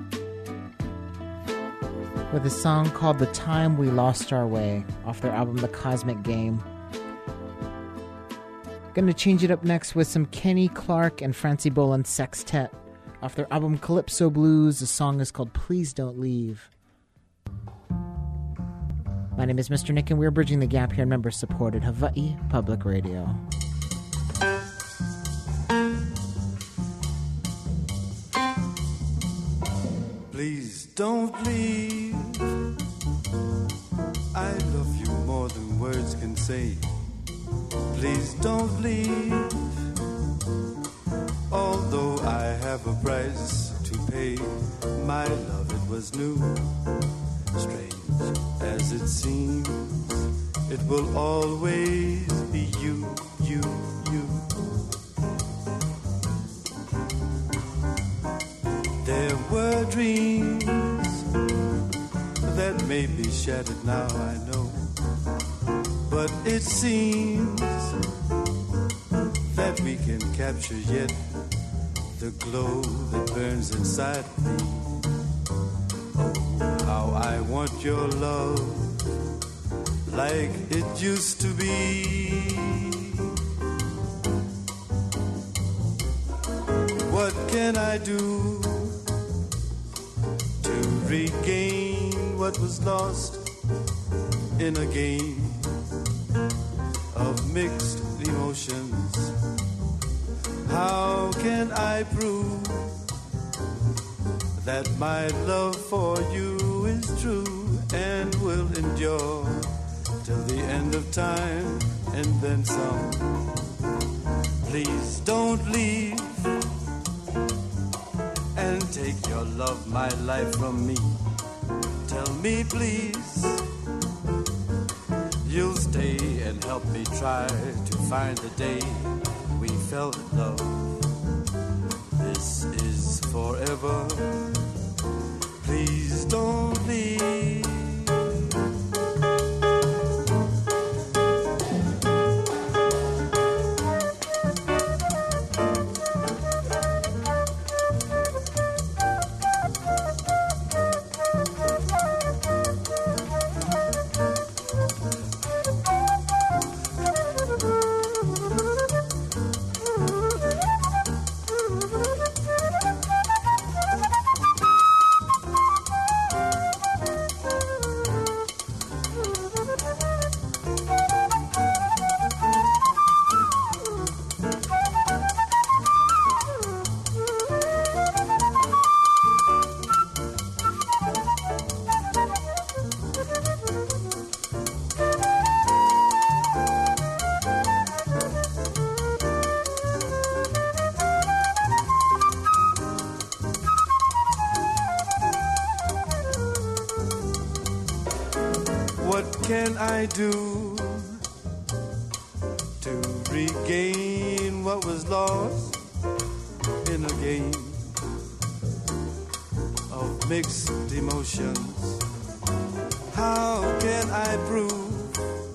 with a song called The Time We Lost Our Way off their album The Cosmic Game. Gonna change it up next with some Kenny Clark and Francie Boland Sextet off their album Calypso Blues. The song is called Please Don't Leave. My name is Mister Nick, and we're bridging the gap here in member-supported Hawaii Public Radio. Please don't leave. I love you more than words can say. Please don't leave. Although I have a price to pay, my love, it was new. Strange as it seems, it will always be you, you, you. There were dreams that may be shattered now, I know. But it seems that we can capture yet the glow that burns inside me. Oh, how I want your love like it used to be. What can I do to regain what was lost in a game of mixed emotions? How can I prove that my love for you is true and will endure till the end of time and then some? Please don't leave and take your love, my life from me. Tell me please you'll stay and help me try to find the day we fell in love. This is forever. Please don't leave. Can I do to regain what was lost in a game of mixed emotions? How can I prove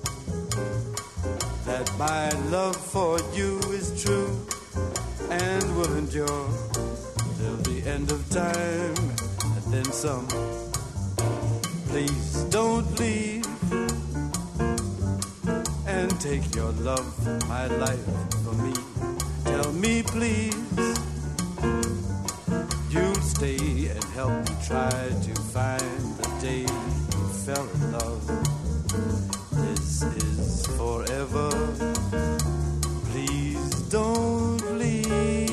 that my love for you is true and will endure till the end of time and then some? Please don't leave and take your love, my life, from me. Tell me please you'll stay and help me try to find the day you fell in love. This is forever. Please don't leave.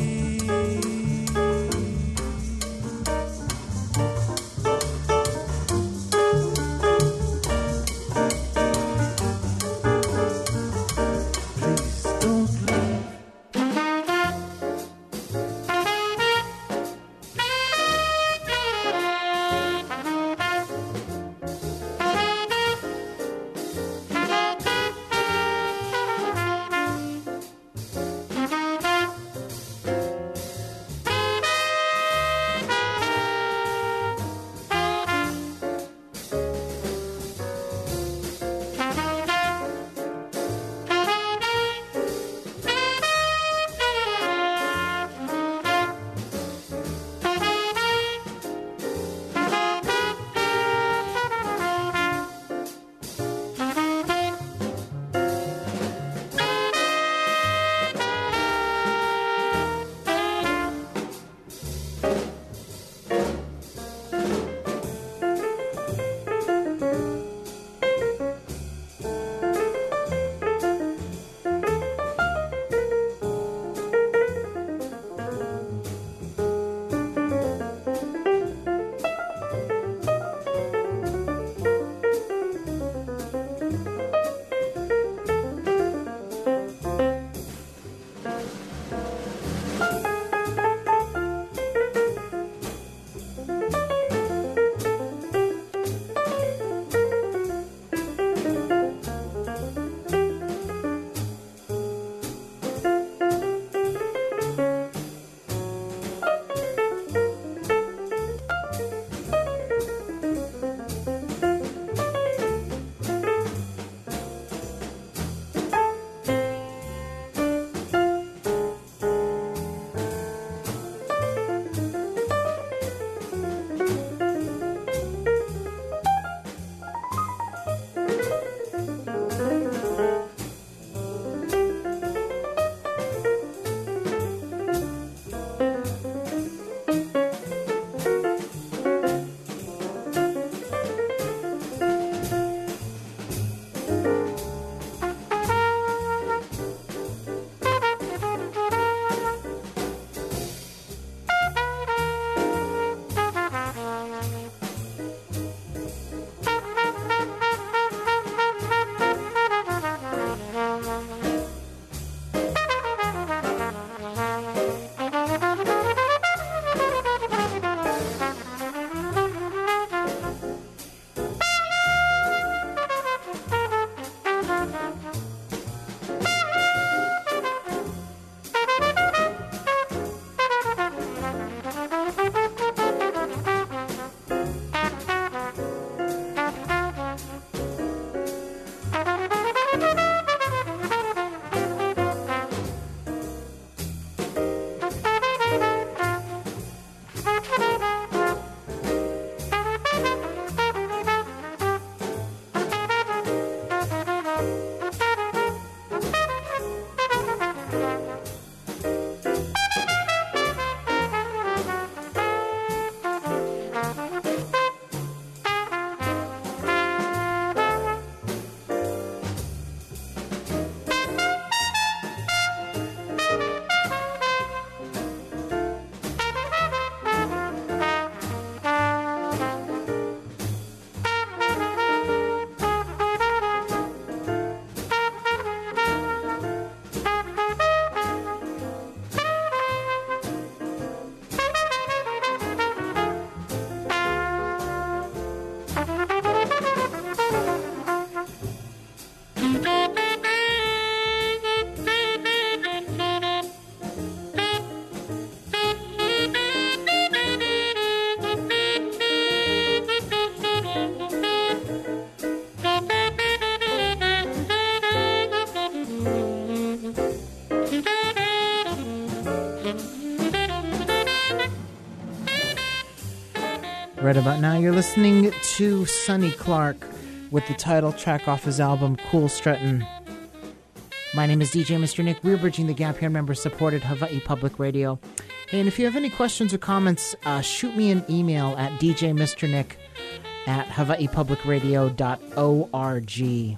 Right about now, you're listening to Sonny Clark with the title track off his album, Cool Struttin'. My name is D J Mister Nick. We're bridging the gap here, member-supported Hawaii Public Radio. And if you have any questions or comments, uh, shoot me an email at d j mister nick at hawaii public radio dot org.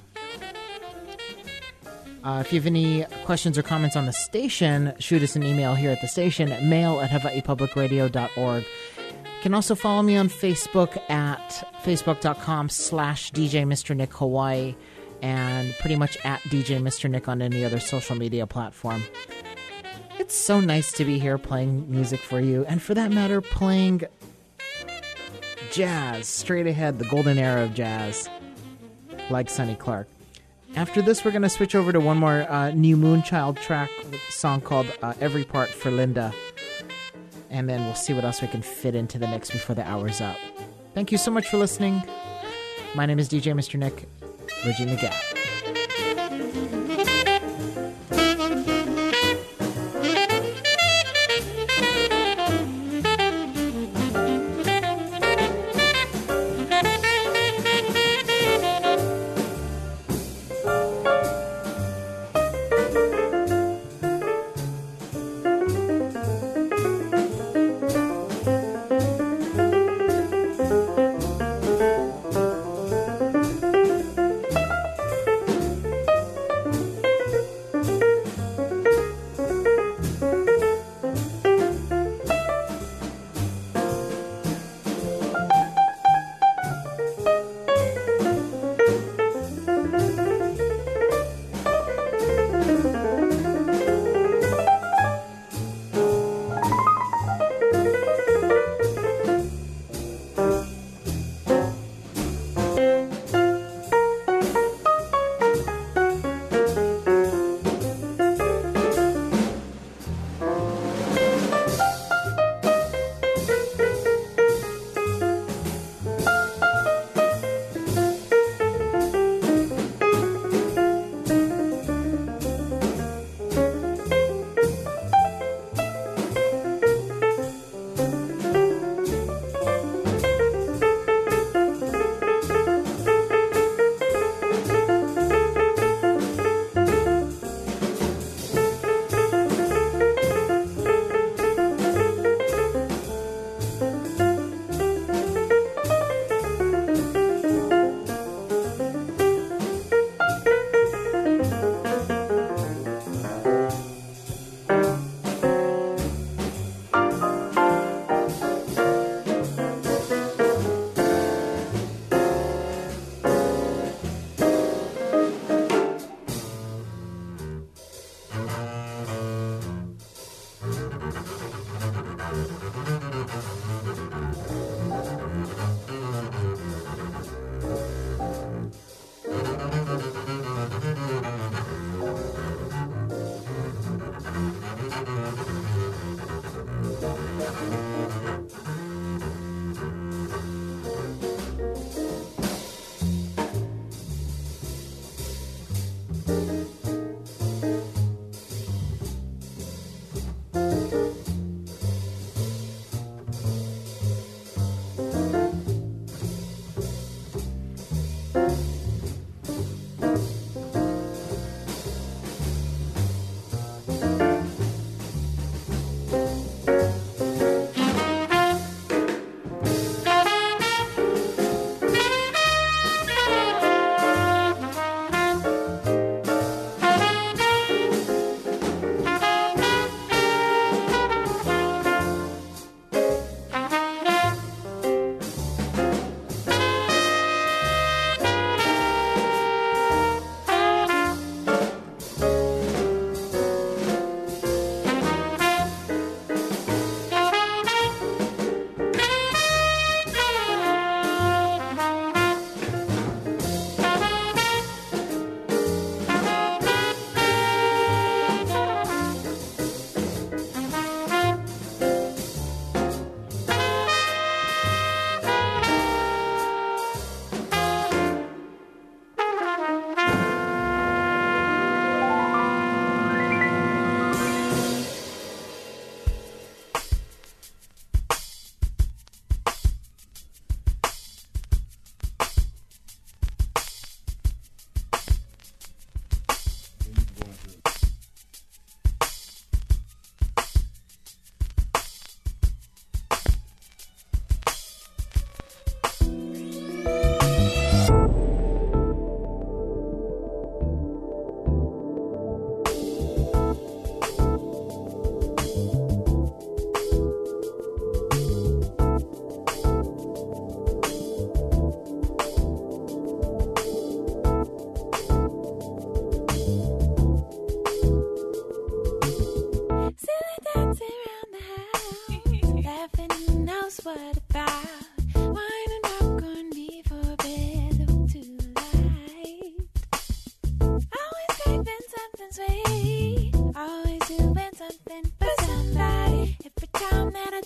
Uh, if you have any questions or comments on the station, shoot us an email here at the station at mail at hawaii public radio dot org. You can also follow me on Facebook at facebook.com slash DJ Mister Nick Hawaii, and pretty much at D J Mister Nick on any other social media platform. It's so nice to be here playing music for you, and for that matter, playing jazz, straight ahead, the golden era of jazz, like Sonny Clark. After this, we're going to switch over to one more uh, New Moonchild track, a song called uh, Every Part for Linda. And then we'll see what else we can fit into the mix before the hour's up. Thank you so much for listening. My name is D J Mister Nick, bridging the gap.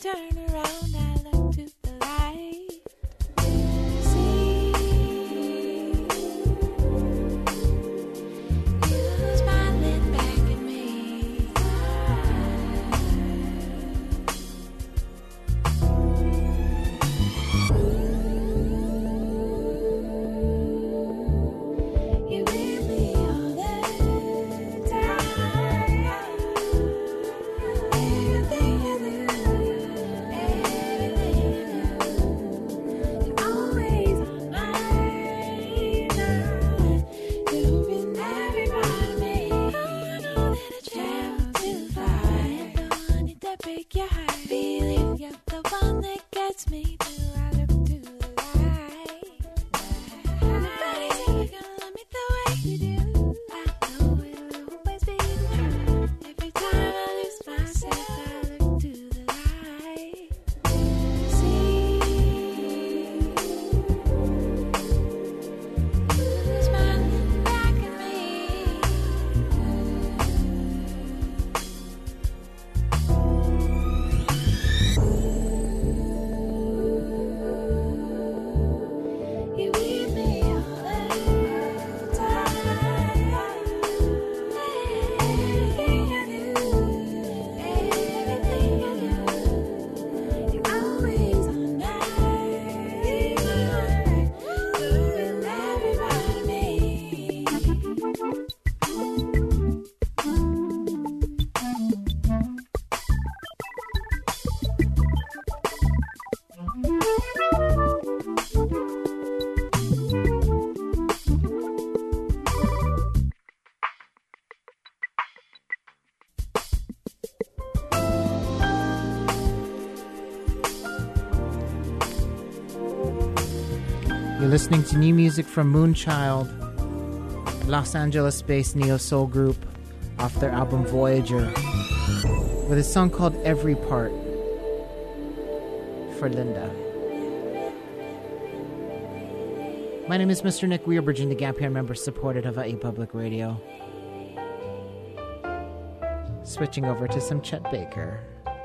turn around, I look to the light. Break your heart, feeling you're the one that gets me through. I look to the light. Nobody's ever gonna love me the way you do. I know it'll always be the truth. Every time I lose myself, I look to the light. See, who's smiling back at me? You're listening to new music from Moonchild, Los Angeles-based neo-soul group, off their album Voyager, with a song called Every Part for Linda. My name is Mister Nick. We are Bridging the Gap here, member-supported Hawaii Public Radio. Switching over to some Chet Baker.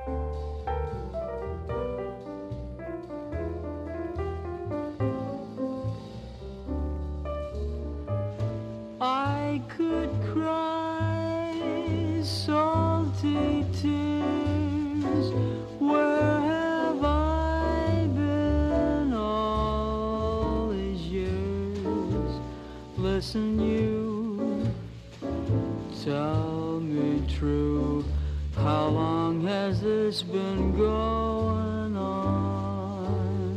I could cry salty tears. Where have I been all these years? Listen, you tell me true. How long has this been going on?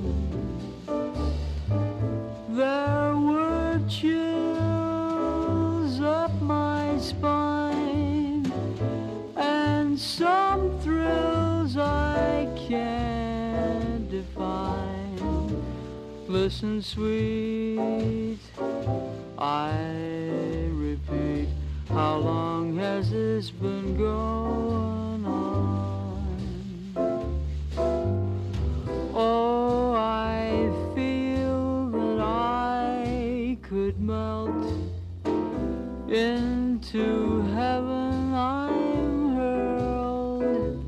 There were chills up my spine and some thrills I can't define. Listen, sweet, I repeat, how long has this been going on? Oh, I feel that I could melt into heaven. I'm hurled.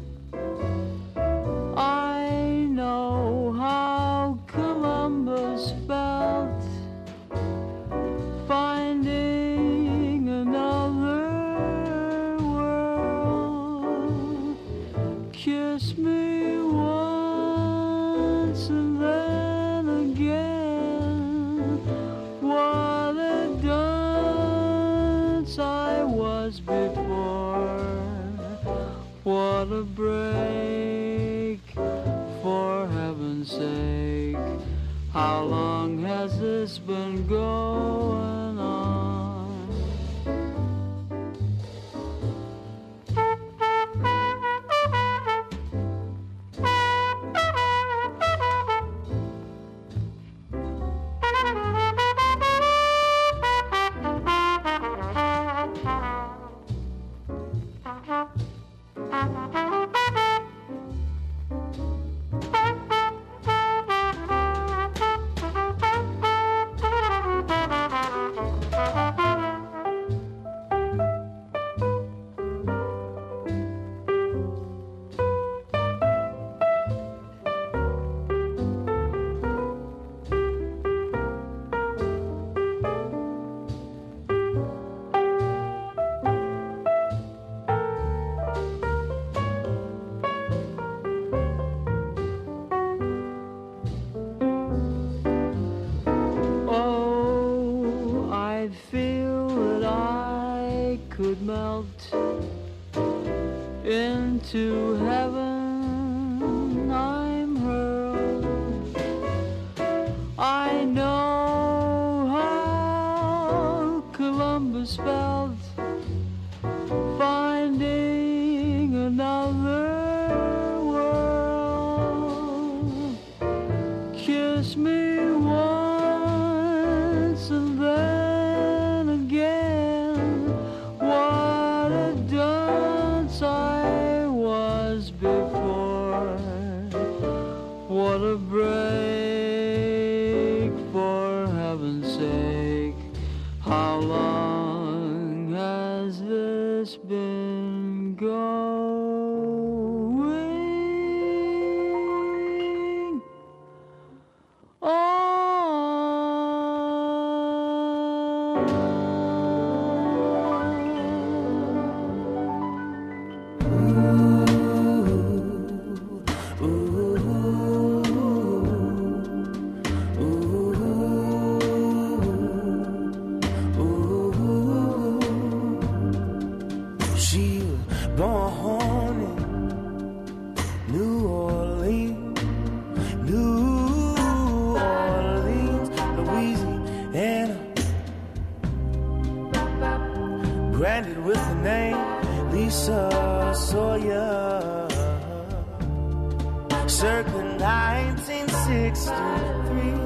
I know how Columbus felt, finding another world. Kiss me once and then again. What a dunce I was before. What a break, for heaven's sake. How long has this been going on? a break, for heaven's sake. How long has this been going on? Branded with the name Lisa Sawyer, circa nineteen sixty-three.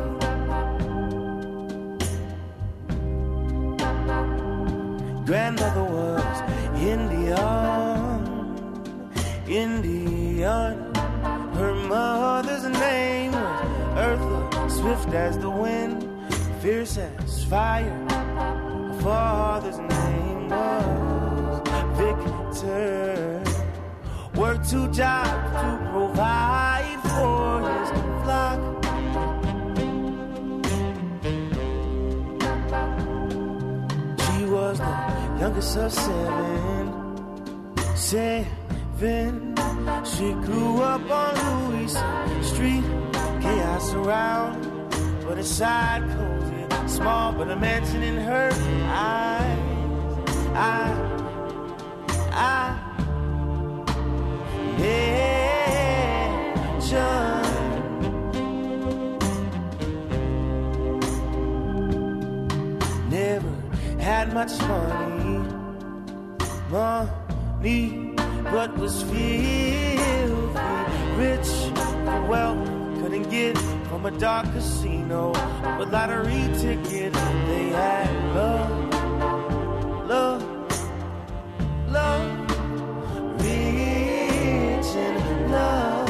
Grandmother was Indian, Indian. Her mother's name was Eartha, swift as the wind, fierce as fire. Her father's name was Victor. Worked two jobs to provide for his flock. She was the youngest of seven, seven. She grew up on Louis Street, chaos around, but inside cozy, small, but a mansion in her eyes. I, I, yeah, never had much money, money, but was filthy rich. The wealth couldn't get from a dark casino, but lottery ticket. They had love, love, love, rich and love.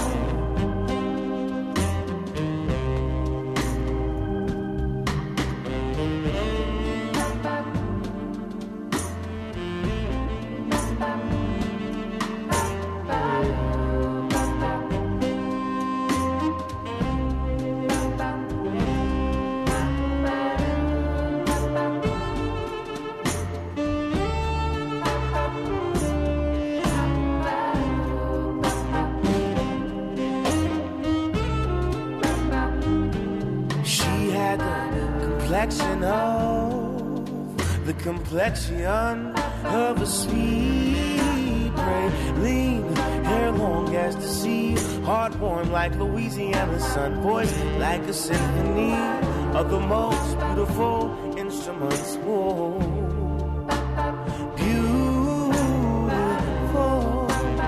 Complexion of the complexion of a sweet prey, lean hair long as the sea, heart warm like Louisiana sun, voice like a symphony of the most beautiful instruments. Whoa, beautiful.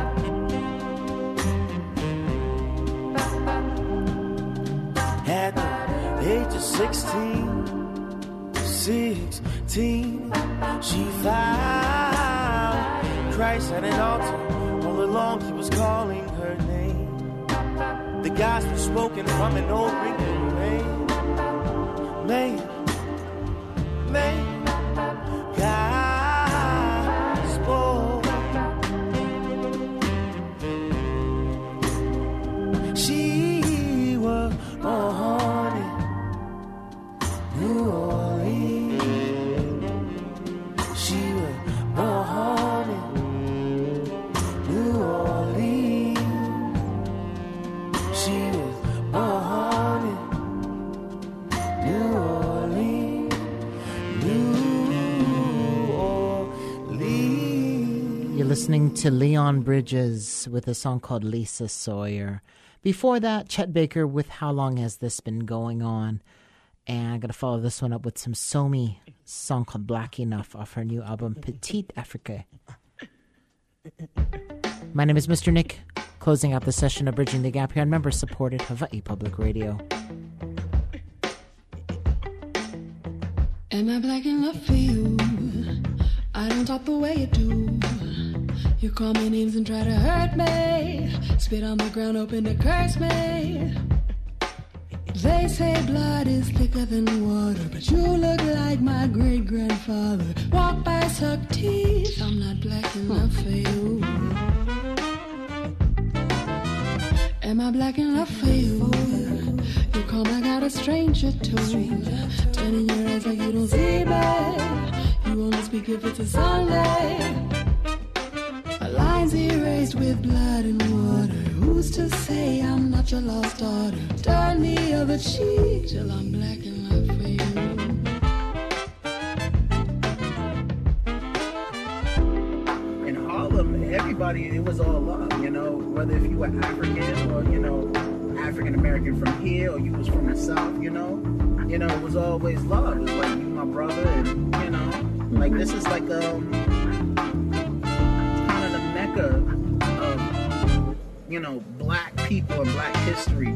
At the age of sixteen. Sixteen, she found Christ at an altar. All along he was calling her name. The gospel spoken from an old wrinkled rain. Man, man, gospel. She was born in New Orleans. Listening to Leon Bridges with a song called Lisa Sawyer. Before that, Chet Baker with How Long Has This Been Going On? And I'm going to follow this one up with some Somi, song called Black Enough off her new album Petite Afrique. My name is Mister Nick, closing out the session of Bridging the Gap here on member-supported Hawaii Public Radio. Am I black enough for you? I don't talk the way you do. You call me names and try to hurt me. Spit on the ground, open to curse me. They say blood is thicker than water, but you look like my great-grandfather. Walk by, suck teeth, I'm not black enough for you. Am I black enough for you? You come, I got a stranger too. Turning your eyes like you don't see me. You only speak if it's a Sunday. My lines erased with blood and water. Who's to say I'm not your lost daughter? Turn the other cheek till I'm black enough for you. In Harlem, everybody, it was all love, you know, whether if you were African or, you know, African American from here or you was from the South, you know, you know, it was always love. It was like you my brother and, you know, like this is like, um, it's kind of the mecca of, you know, black people and black history.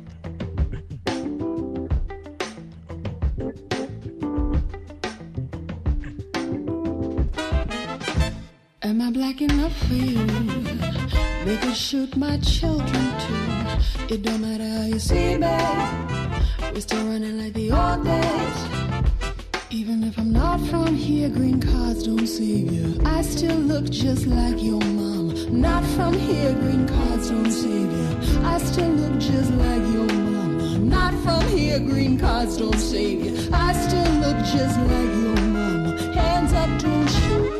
Am I black enough for you? They could shoot my children too. It don't matter how you see me. We're still running like the old days. Even if I'm not from here, green cards don't save you. I still look just like your mom. Not from here, green cards don't save you. I still look just like your mama. Not from here, green cards don't save you. I still look just like your mama. Hands up, don't shoot.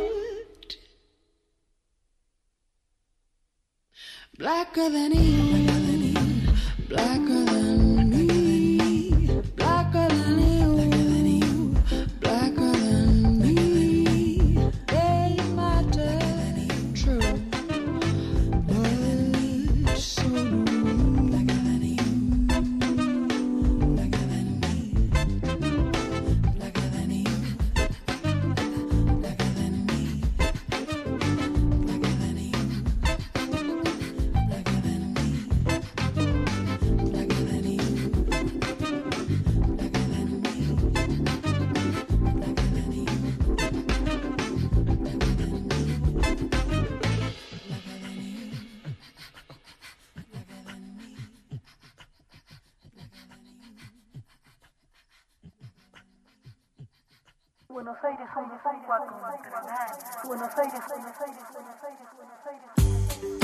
Blacker than you, blacker than me, blacker than you, blacker than me. They matter, true, but so do we. Blacker than you, blacker than me, blacker than you, blacker than me, blacker than you. Buenos Aires, Buenos Aires, Buenos Aires, Buenos Aires, Buenos Aires, Buenos Aires, Buenos Aires.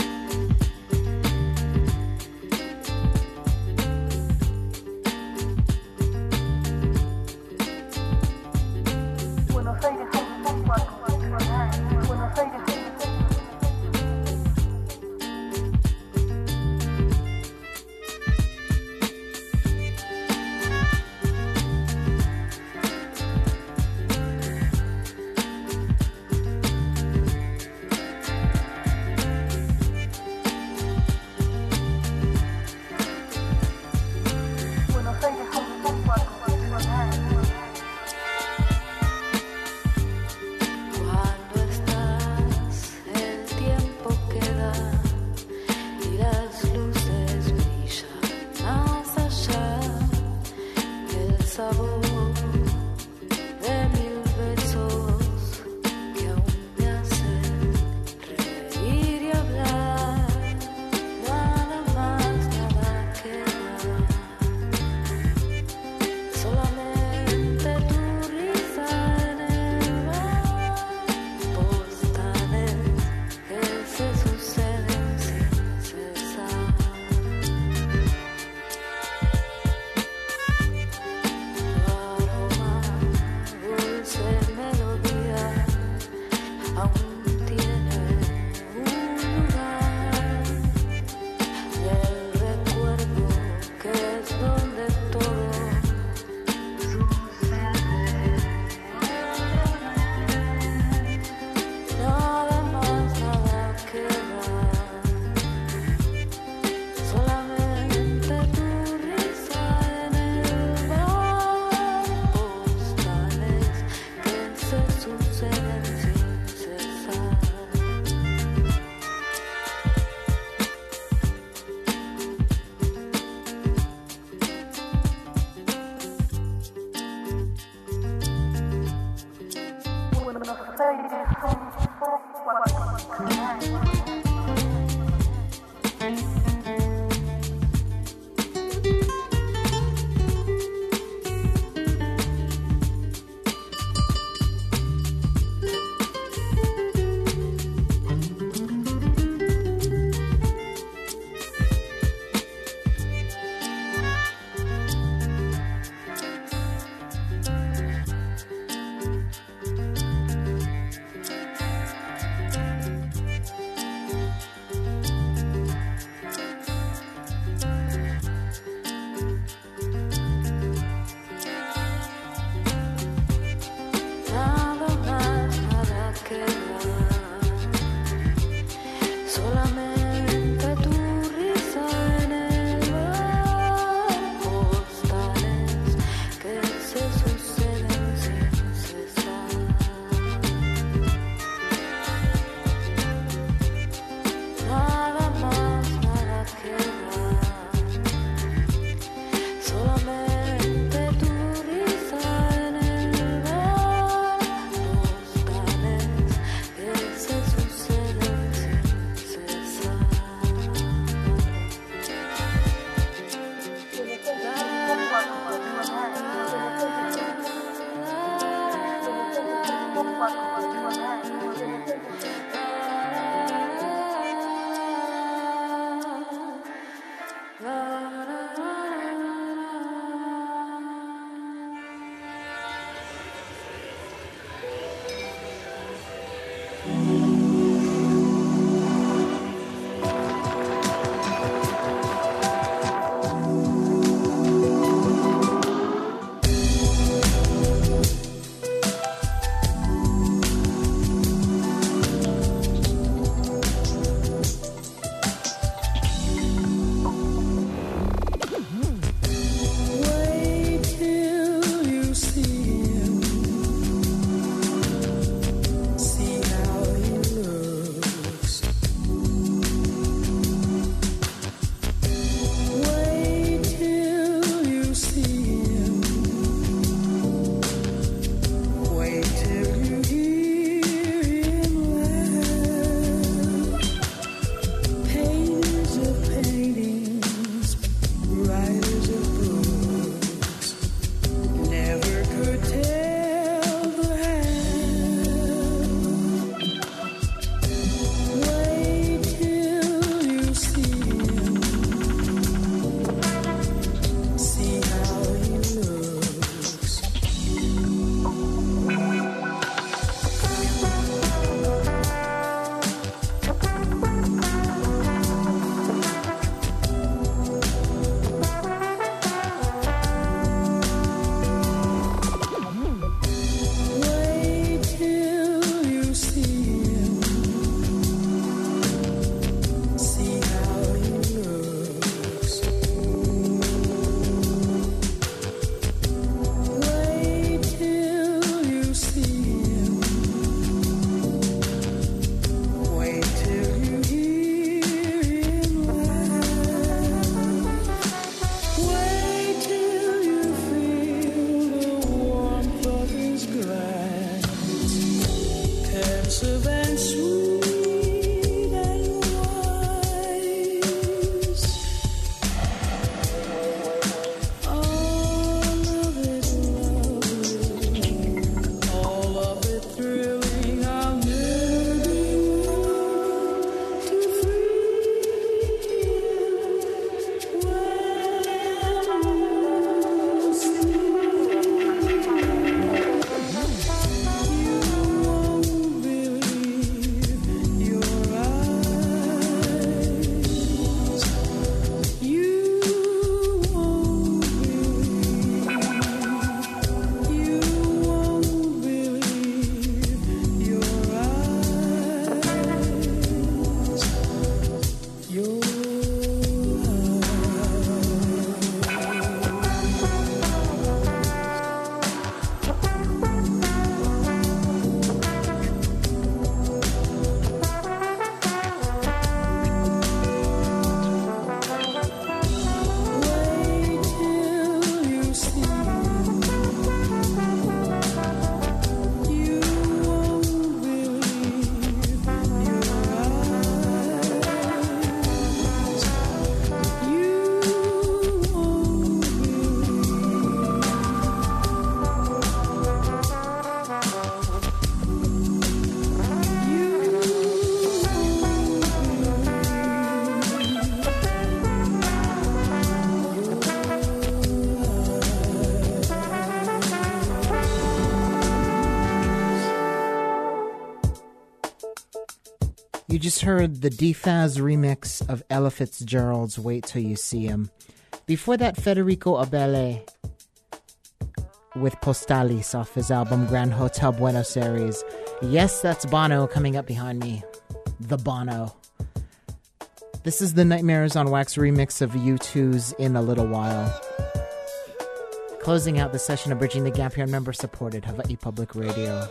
Buenos Aires, Buenos Aires. You just heard the D-Faz remix of Ella Fitzgerald's Wait Till You See Him. Before that, Federico Abele with Postalis off his album Grand Hotel Buenos Aires. Yes, that's Bono coming up behind me. The Bono. This is the Nightmares on Wax remix of U two's In a Little While. Closing out the session of Bridging the Gap here on member-supported Hawaii Public Radio.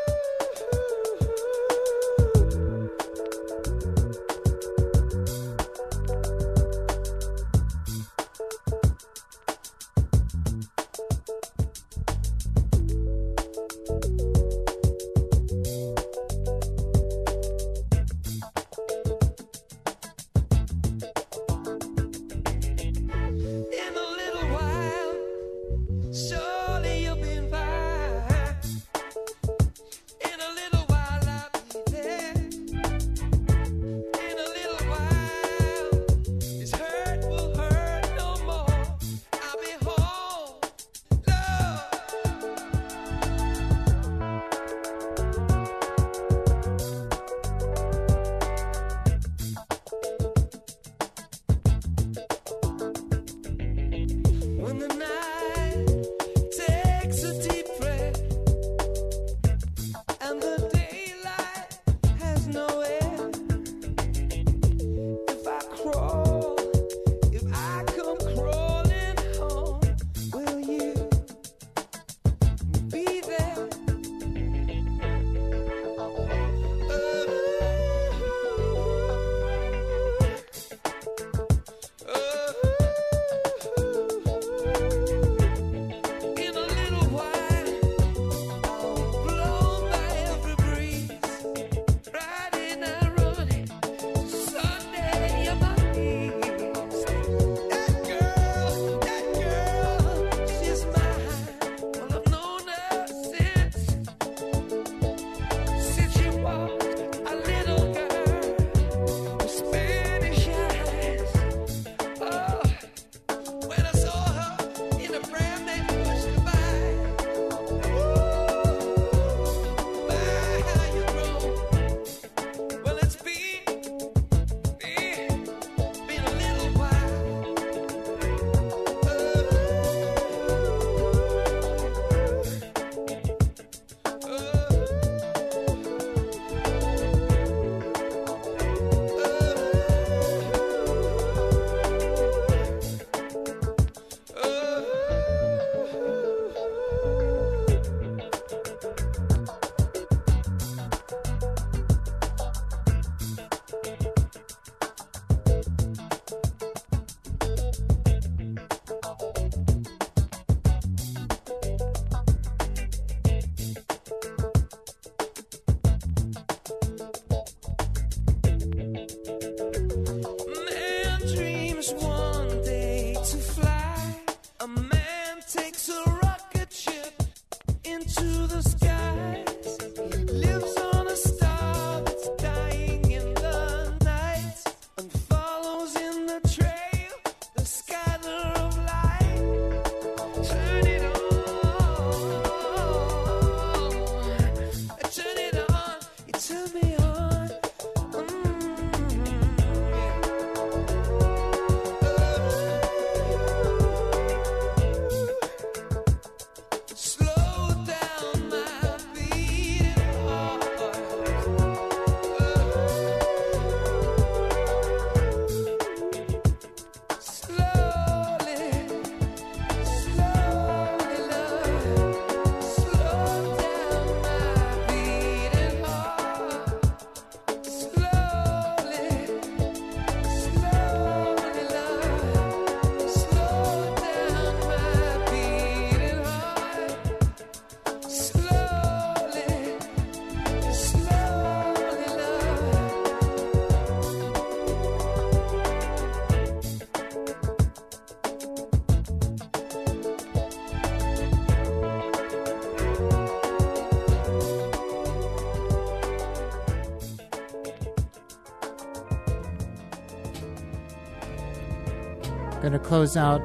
Going to close out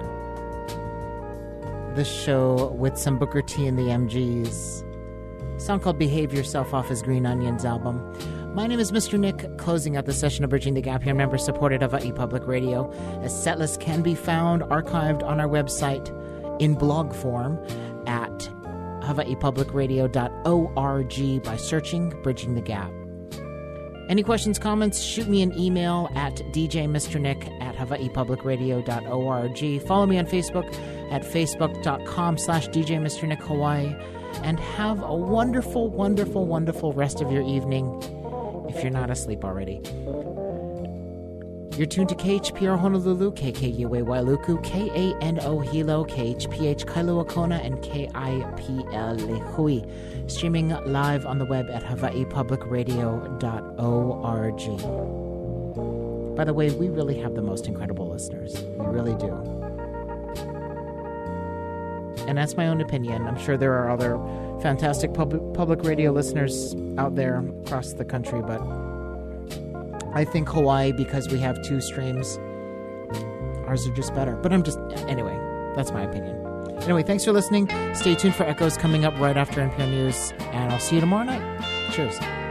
this show with some Booker T and the M Gs. A song called Behave Yourself off his Green Onions album. My name is Mister Nick, closing out the session of Bridging the Gap here, member-supported Hawaii Public Radio. A set list can be found archived on our website in blog form at hawaii public radio dot org by searching Bridging the Gap. Any questions, comments, shoot me an email at d j mister nick at hawaii public radio dot org. Follow me on Facebook at facebook.com slash djmisternickhawaii. And have a wonderful, wonderful, wonderful rest of your evening if you're not asleep already. You're tuned to K H P R Honolulu, K K U A Wailuku, K A N O Hilo, K H P H Kailua Kona, and K I P L Lehui. Streaming live on the web at hawaii public radio dot org. By the way, we really have the most incredible listeners. We really do. And that's my own opinion. I'm sure there are other fantastic public public radio listeners out there across the country, but I think Hawaii, because we have two streams, ours are just better. But I'm just, anyway, that's my opinion. Anyway, thanks for listening. Stay tuned for Echoes coming up right after N P R News, and I'll see you tomorrow night. Cheers.